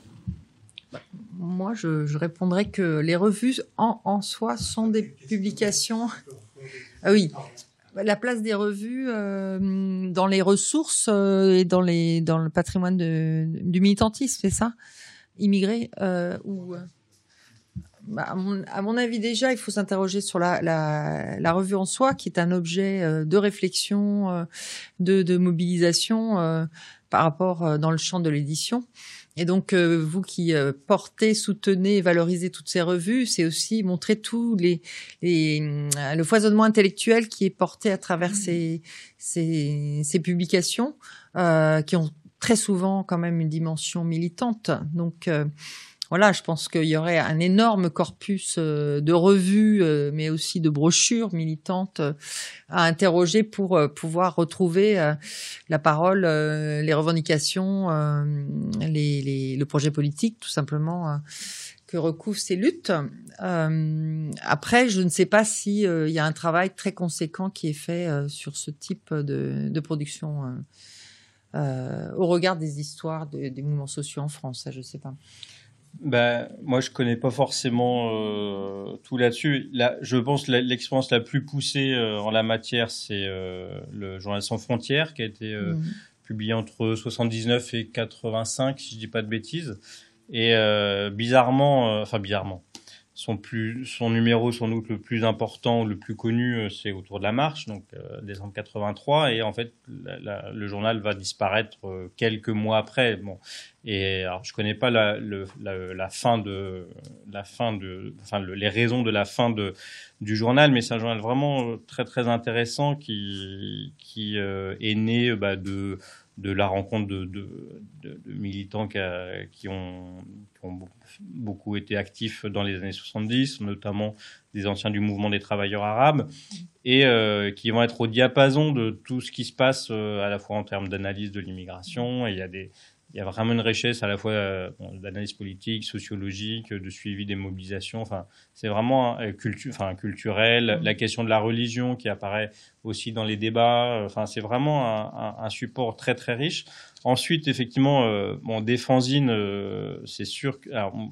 Moi, je, je répondrais que les revues en, en soi sont des publications. Ah oui, la place des revues euh, dans les ressources euh, et dans, les, dans le patrimoine de, du militantisme, c'est ça? Immigré euh, ou... Bah, à, mon, à mon avis, déjà, il faut s'interroger sur la, la, la revue en soi, qui est un objet euh, de réflexion, euh, de, de mobilisation euh, par rapport euh, dans le champ de l'édition. Et donc, euh, vous qui euh, portez, soutenez, valorisez toutes ces revues, c'est aussi montrer tout les, les, euh, le foisonnement intellectuel qui est porté à travers ces, ces, ces publications, euh, qui ont très souvent quand même une dimension militante. Donc, euh, voilà, je pense qu'il y aurait un énorme corpus de revues, mais aussi de brochures militantes à interroger pour pouvoir retrouver la parole, les revendications, les, les, le projet politique, tout simplement, que recouvrent ces luttes. Après, je ne sais pas si il y a un travail très conséquent qui est fait sur ce type de, de production euh, au regard des histoires de, des mouvements sociaux en France. Ça, je ne sais pas. Ben, moi, je connais pas forcément euh, tout là-dessus. Là, je pense que l'expérience la plus poussée euh, en la matière, c'est euh, le Journal sans frontières, qui a été euh, mmh. publié entre soixante-dix-neuf et quatre-vingt-cinq, si je dis pas de bêtises. Et euh, bizarrement, euh, enfin bizarrement, son plus, son numéro sans doute le plus important, le plus connu, euh, c'est autour de la marche, donc euh, décembre quatre-vingt-trois. Et en fait, la, la, le journal va disparaître euh, quelques mois après. Bon. Et alors, je connais pas la, le, la, la fin de, la fin de, enfin, le, les raisons de la fin de, du journal, mais c'est un journal vraiment très, très intéressant qui, qui euh, est né, bah, de, de la rencontre de, de, de, de militants qui, a, qui, ont, qui ont beaucoup été actifs dans les années soixante-dix, notamment des anciens du mouvement des travailleurs arabes, et euh, qui vont être au diapason de tout ce qui se passe euh, à la fois en termes d'analyse de l'immigration. Et il y a des Il y a vraiment une richesse à la fois euh, bon, d'analyse politique, sociologique, de suivi des mobilisations. Enfin, c'est vraiment euh, cultu- enfin, culturel. Mmh. La question de la religion qui apparaît aussi dans les débats. Enfin, c'est vraiment un, un, un support très très riche. Ensuite, effectivement, euh, bon, des fanzines, euh, c'est sûr que... Alors,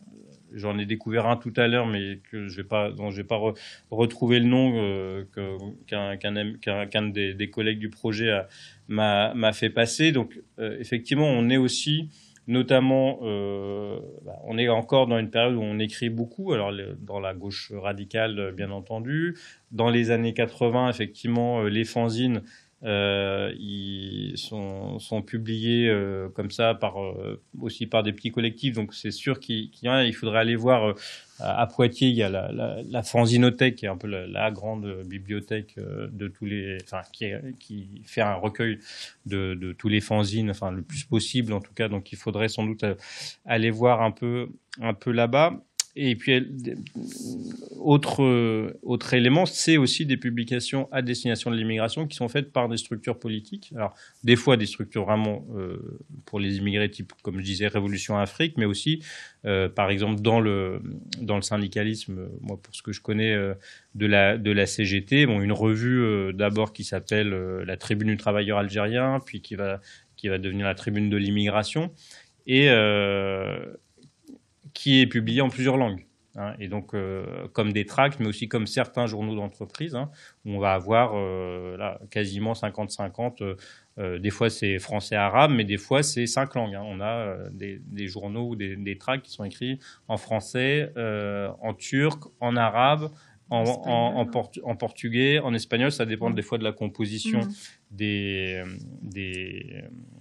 j'en ai découvert un tout à l'heure, mais que je vais pas, dont je vais pas re, retrouver le nom euh, que, qu'un, qu'un, qu'un, qu'un des, des collègues du projet a, m'a, m'a fait passer. Donc, euh, effectivement, on est aussi, notamment, euh, bah, on est encore dans une période où on écrit beaucoup. Alors, le, dans la gauche radicale, bien entendu. Dans les années quatre-vingts, effectivement, les fanzines Euh, ils sont, sont publiés euh, comme ça par, euh, aussi par des petits collectifs, donc c'est sûr qu'il, qu'il y a, il faudrait aller voir euh, à Poitiers, il y a la, la, la fanzinothèque qui est un peu la, la grande bibliothèque euh, de tous les, enfin qui, est, qui fait un recueil de, de tous les fanzines, enfin le plus possible en tout cas, donc il faudrait sans doute aller voir un peu, un peu là-bas. Et puis, autre, autre élément, c'est aussi des publications à destination de l'immigration qui sont faites par des structures politiques. Alors, des fois, des structures vraiment euh, pour les immigrés, type, comme je disais, Révolution Afrique, mais aussi, euh, par exemple, dans le, dans le syndicalisme, moi, pour ce que je connais euh, de, la, de la C G T, bon, une revue euh, d'abord qui s'appelle euh, la Tribune du travailleur algérien, puis qui va, qui va devenir la Tribune de l'immigration. Et... Euh, qui est publié en plusieurs langues. Hein, et donc, euh, comme des tracts, mais aussi comme certains journaux d'entreprise, hein, où on va avoir euh, là, quasiment cinquante cinquante. Euh, des fois, c'est français-arabe, mais des fois, c'est cinq langues. Hein. On a euh, des, des journaux ou des, des tracts qui sont écrits en français, euh, en turc, en arabe, en, en, en, portu- en portugais, en espagnol. Ça dépend mmh. des fois de la composition mmh. des... des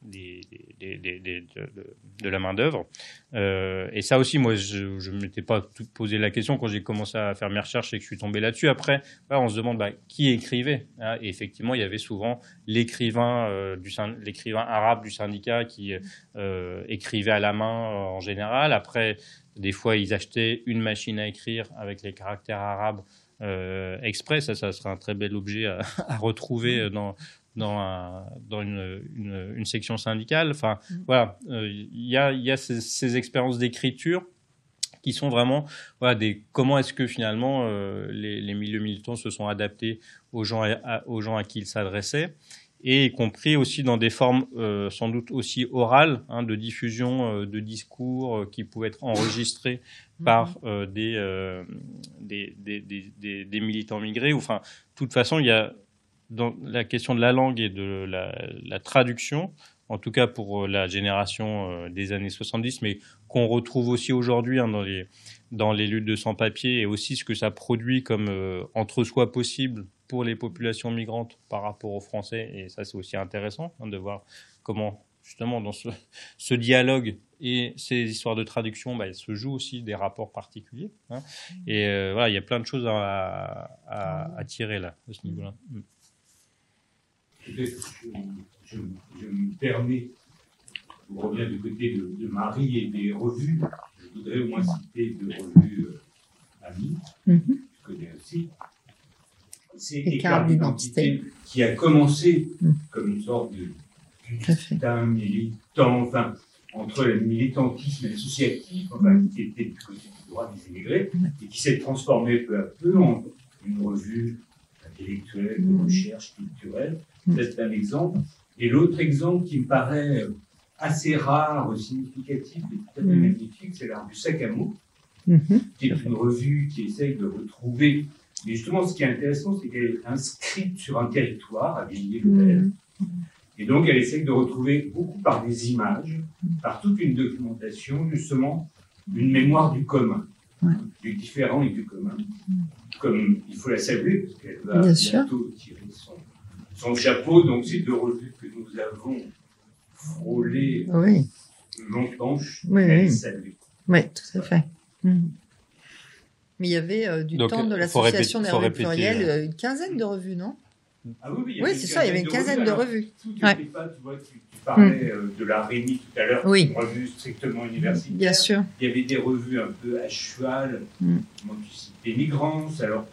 des, des, des, des, de, de la main-d'œuvre. Euh, et ça aussi, moi, je ne m'étais pas tout posé la question quand j'ai commencé à faire mes recherches et que je suis tombé là-dessus. Après, voilà, on se demande bah, qui écrivait. Hein, et effectivement, il y avait souvent l'écrivain, euh, du, l'écrivain arabe du syndicat qui euh, écrivait à la main euh, en général. Après, des fois, ils achetaient une machine à écrire avec les caractères arabes euh, exprès. Ça, ça serait un très bel objet à, à retrouver dans... dans, un, dans une, une, une section syndicale. Enfin, mmh. voilà, il euh, y a, y a ces, ces expériences d'écriture qui sont vraiment, voilà, des, comment est-ce que finalement euh, les, les milieux militants se sont adaptés aux gens à, à, aux gens à qui ils s'adressaient, et y compris aussi dans des formes euh, sans doute aussi orales, hein, de diffusion euh, de discours euh, qui pouvaient être enregistrés mmh. par euh, des, euh, des, des, des, des, des militants migrés. Enfin, de toute façon, il y a dans la question de la langue et de la, la traduction, en tout cas pour la génération euh, des années soixante-dix, mais qu'on retrouve aussi aujourd'hui hein, dans, les, dans les luttes de sans-papiers, et aussi ce que ça produit comme euh, entre-soi possible pour les populations migrantes par rapport aux Français. Et ça, c'est aussi intéressant hein, de voir comment, justement, dans ce, ce dialogue et ces histoires de traduction, bah, il se joue aussi des rapports particuliers. Hein. Et euh, voilà, il y a plein de choses à, à, à tirer là, à ce niveau-là. Mm. Peut-être je, je, je me permets, on revient du côté de, de Marie et des revues. Je voudrais au moins citer deux revues euh, amies, mm-hmm. que je connais aussi. C'est Écart d'identité qui a commencé mm. comme une sorte de d'un militant, enfin, entre le militantisme et l'associatif, enfin, mm. qui était du côté du droit des immigrés, mm. et qui s'est transformé peu à peu en une revue intellectuelle, de recherche culturelle. C'est un exemple. Et l'autre exemple qui me paraît assez rare, significatif et tout à fait mmh. magnifique, c'est la revue Sac à mots, mmh. qui est une revue qui essaye de retrouver. Mais justement, ce qui est intéressant, c'est qu'elle est inscrite sur un territoire, à Villiers-le-Bel. Mmh. Et donc, elle essaye de retrouver beaucoup par des images, par toute une documentation, justement, une mémoire du commun, ouais. du différent et du commun. Comme il faut la saluer, parce qu'elle va Bien bientôt sûr. tirer son. son chapeau, donc ces deux revues que nous avons frôlées oui. longtemps, je oui, oui. saluer. Oui, tout à fait. Mmh. Mais il y avait euh, du donc, temps de l'association des revues plurielles, euh... une quinzaine de revues, non? Ah oui, oui, oui c'est ça, il y avait une quinzaine de revues. De revues. Tout ouais. pas, tu, vois, tu, tu parlais mmh. euh, de la Rémi tout à l'heure, oui. une revue strictement universitaire. Bien sûr. Il y avait des revues un peu à cheval, mmh. moi tu citais Migrance, alors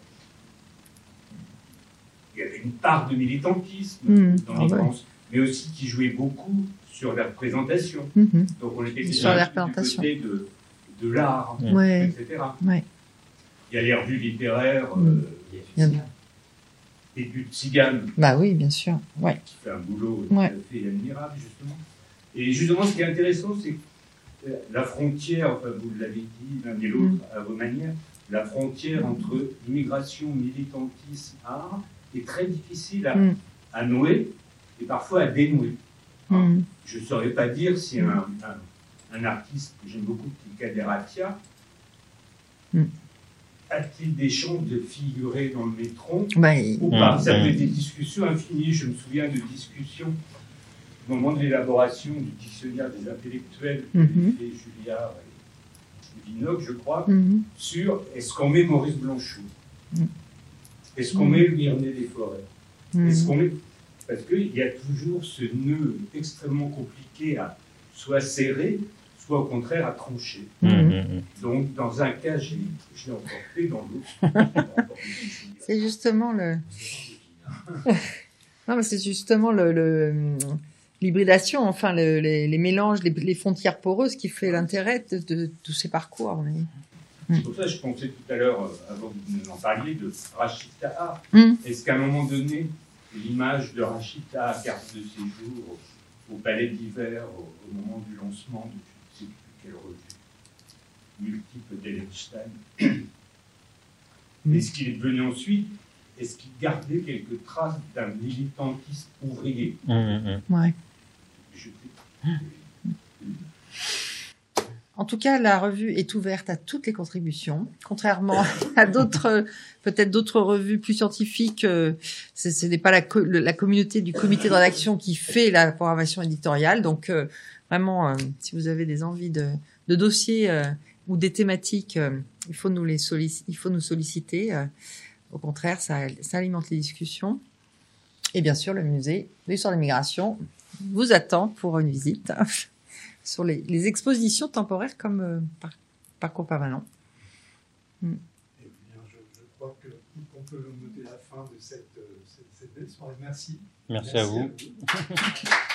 il y avait une part de militantisme mmh. dans les trans, ouais. mais aussi qui jouait beaucoup sur la représentation. Mmh. Donc on était sur la représentation. Du côté de, de l'art, ouais. et cetera. Ouais. Il y a les revues littéraires, mmh. euh, il y a des buts Tzigane. Bah oui, bien sûr. Ouais. Qui fait un boulot ouais. tout à fait admirable, justement. Et justement, ce qui est intéressant, c'est que la frontière, enfin, vous l'avez dit l'un et l'autre mmh. à vos manières, la frontière entre immigration, militantisme, art, est très difficile à, mm. à nouer et parfois à dénouer. Mm. Je ne saurais pas dire si un, un, un artiste que j'aime beaucoup, qui est Kader Attia, mm. a-t-il des chances de figurer dans le métro bah, ou pas? Ça peut être des discussions infinies. Je me souviens de discussions au moment de l'élaboration du dictionnaire des intellectuels que mm-hmm. fait Julliard et Vinocq, je crois, mm-hmm. sur est-ce qu'on met Maurice Blanchot mm. Est-ce qu'on mmh. met le Mirnet des Forêts mmh. Est-ce qu'on met... Parce qu'il y a toujours ce nœud extrêmement compliqué à soit serrer, soit au contraire à trancher. Mmh. Donc, dans un cas, je l'ai emporté, dans l'autre, c'est justement le... non, mais c'est justement le... le... l'hybridation, enfin, le, les, les mélanges, les, les frontières poreuses qui fait l'intérêt de, de, de tous ces parcours. Mais... C'est pour ça que je pensais tout à l'heure, avant que vous en parliez, de Rachid Taha. Mm. Est-ce qu'à un moment donné, l'image de Rachid Taha, carte de séjour, au Palais d'Hiver, au, au moment du lancement de je ne sais plus quelle revue, multiple d'Ellenstein, mm. est-ce qu'il est devenu ensuite, est-ce qu'il gardait quelques traces d'un militantisme ouvrier? mm, mm. Ouais. Je, En tout cas, la revue est ouverte à toutes les contributions, contrairement à d'autres, peut-être d'autres revues plus scientifiques. Euh, ce, ce n'est pas la, co- la communauté du comité de rédaction qui fait la programmation éditoriale. Donc, euh, vraiment, euh, si vous avez des envies de, de dossiers euh, ou des thématiques, euh, il faut nous les sollic- il faut nous solliciter. Euh, au contraire, ça, ça alimente les discussions. Et bien sûr, le musée de l'histoire de l'immigration vous attend pour une visite sur les, les expositions temporaires comme euh, par, parcours permanent. Mm. Eh bien, je, je crois que, qu'on peut noter la fin de cette, cette, cette belle soirée. Merci. Merci, Merci à vous. À vous.